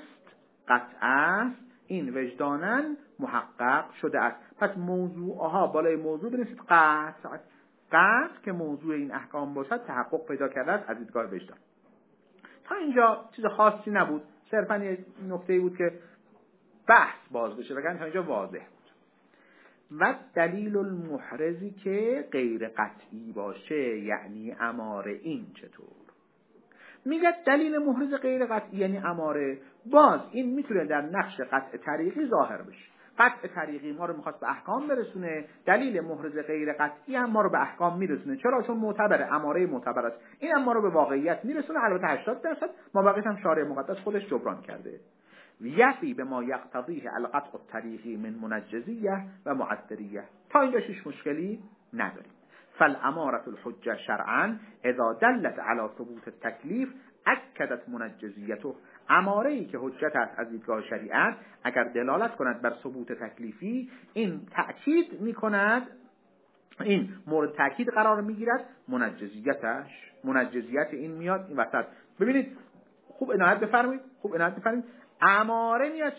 است این وجدانا محقق شده است. پس موضوعها بالای موضوع بنویسید قطع که موضوع این احکام باشد تحقق پیدا کرده است از دیدگاه وجدان. تا اینجا چیز خاصی نبود، صرفا یه نکته‌ای بود که بحث باز بشه، وگرنه تا اینجا واضح بود. و دلیل المحرزی که غیر قطعی باشه یعنی اماره، این چطور؟ میگه دلیل محرز غیر قطعی یعنی اماره، باز این میتونه در نقش قطع طریقی ظاهر بشه. قطع طریقی ما رو میخواست به احکام برسونه، دلیل محرز غیر قطعی هم ما رو به احکام میرسونه. چرا؟ چون معتبره، اماره معتبر است. این هم ما رو به واقعیت میرسونه، البته 80% ما بقیش هم شارع مقدس خودش جبران کرده. یفی به ما یقتضیه القطع الطریقی من منجزیه و معدریه. تا اینجا هیچ مشکلی نداریم. فالاماره الحجه شرعا اذا دلت على ثبوت التکلیف اکدت منجزیته. اماره ای که حجت است از دیدگاه شریعت اگر دلالت کند بر ثبوت تکلیفی، این تأکید میکند، این مورد تأکید قرار میگیرد منجزیت این میاد این وسط. ببینید خوب عنایت بفرمایید. اماره میاد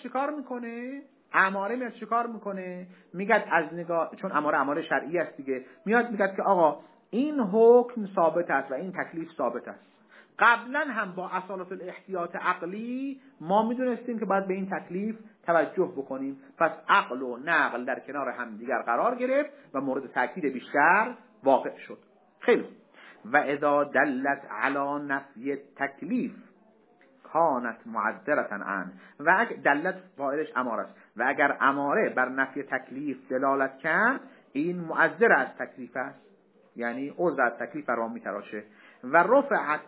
چیکار میکنه؟ میگه از نگاه، چون اماره شرعی است دیگه، میاد میگه که آقا این حکم ثابت است و این تکلیف ثابت است. قبلا هم با اصالت الاحتیاط عقلی ما میدونستیم که باید به این تکلیف توجه بکنیم، پس عقل و نقل در کنار هم دیگر قرار گرفت و مورد تاکید بیشتر واقع شد. خیلی. و اذا دلت علی نفی تکلیف کانت معذرة عن. و اگر دلت فاعلش اماره است و اگر اماره بر نفی تکلیف دلالت کرد این معذر از تکلیف است، یعنی عذر از تکلیف را میتراشه. و رفعت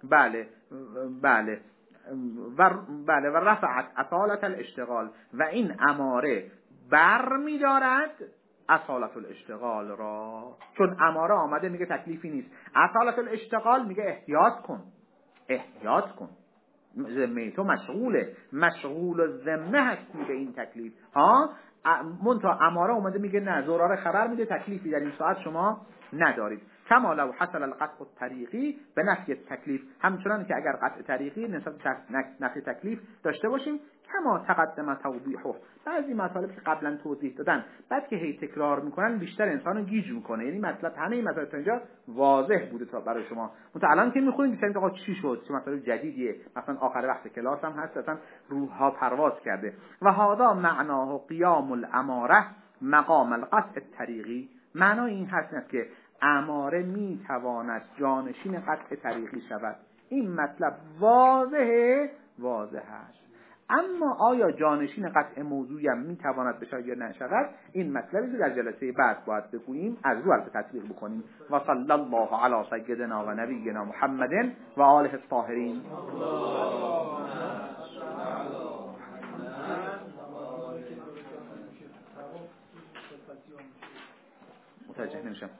و رفعت اصالت الاشتغال. و این اماره بر میدارد اصالت الاشتغال را، چون اماره آمده میگه تکلیفی نیست، اصالت الاشتغال میگه احتیاط کن ذمه تو مشغول الذمه هستی به این تکلیف. منتها اماره اومده میگه نه، زراره خبر میده تکلیفی در این ساعت شما ندارید. کما لو حصل القطع الطریقی به نفی تکلیف، همچنان که اگر قطع طریقی نسبت نفی تکلیف داشته باشیم. کما تقدم توضیحه. بعضی مطالب که قبلا توضیح دادن بعد که هی تکرار میکنن بیشتر انسانو گیج میکنه، یعنی مطلب همه این مطالب تا اینجا واضح بوده تا برای شما، الان که میخونید میگید آقا چی شد، چه مطالب جدیدیه، مثلا آخر وقت کلاس هم هست اصلا روح ها پرواز کرده. و هذا معناه قیام الاماره مقام القطع الطریقی. معنای این هست که اماره میتواند جانشین قطع طریقی شود. این مطلب واضح است. اما آیا جانشین قطع موضوعی هم میتواند بشه یا نشود، این مطلبی که در جلسه بعد باید بگوییم، از رو البته تطبیق بکنیم. و صلی الله علی سیدنا و نبینا محمد و آله الطاهرین. متوجه نمیشم.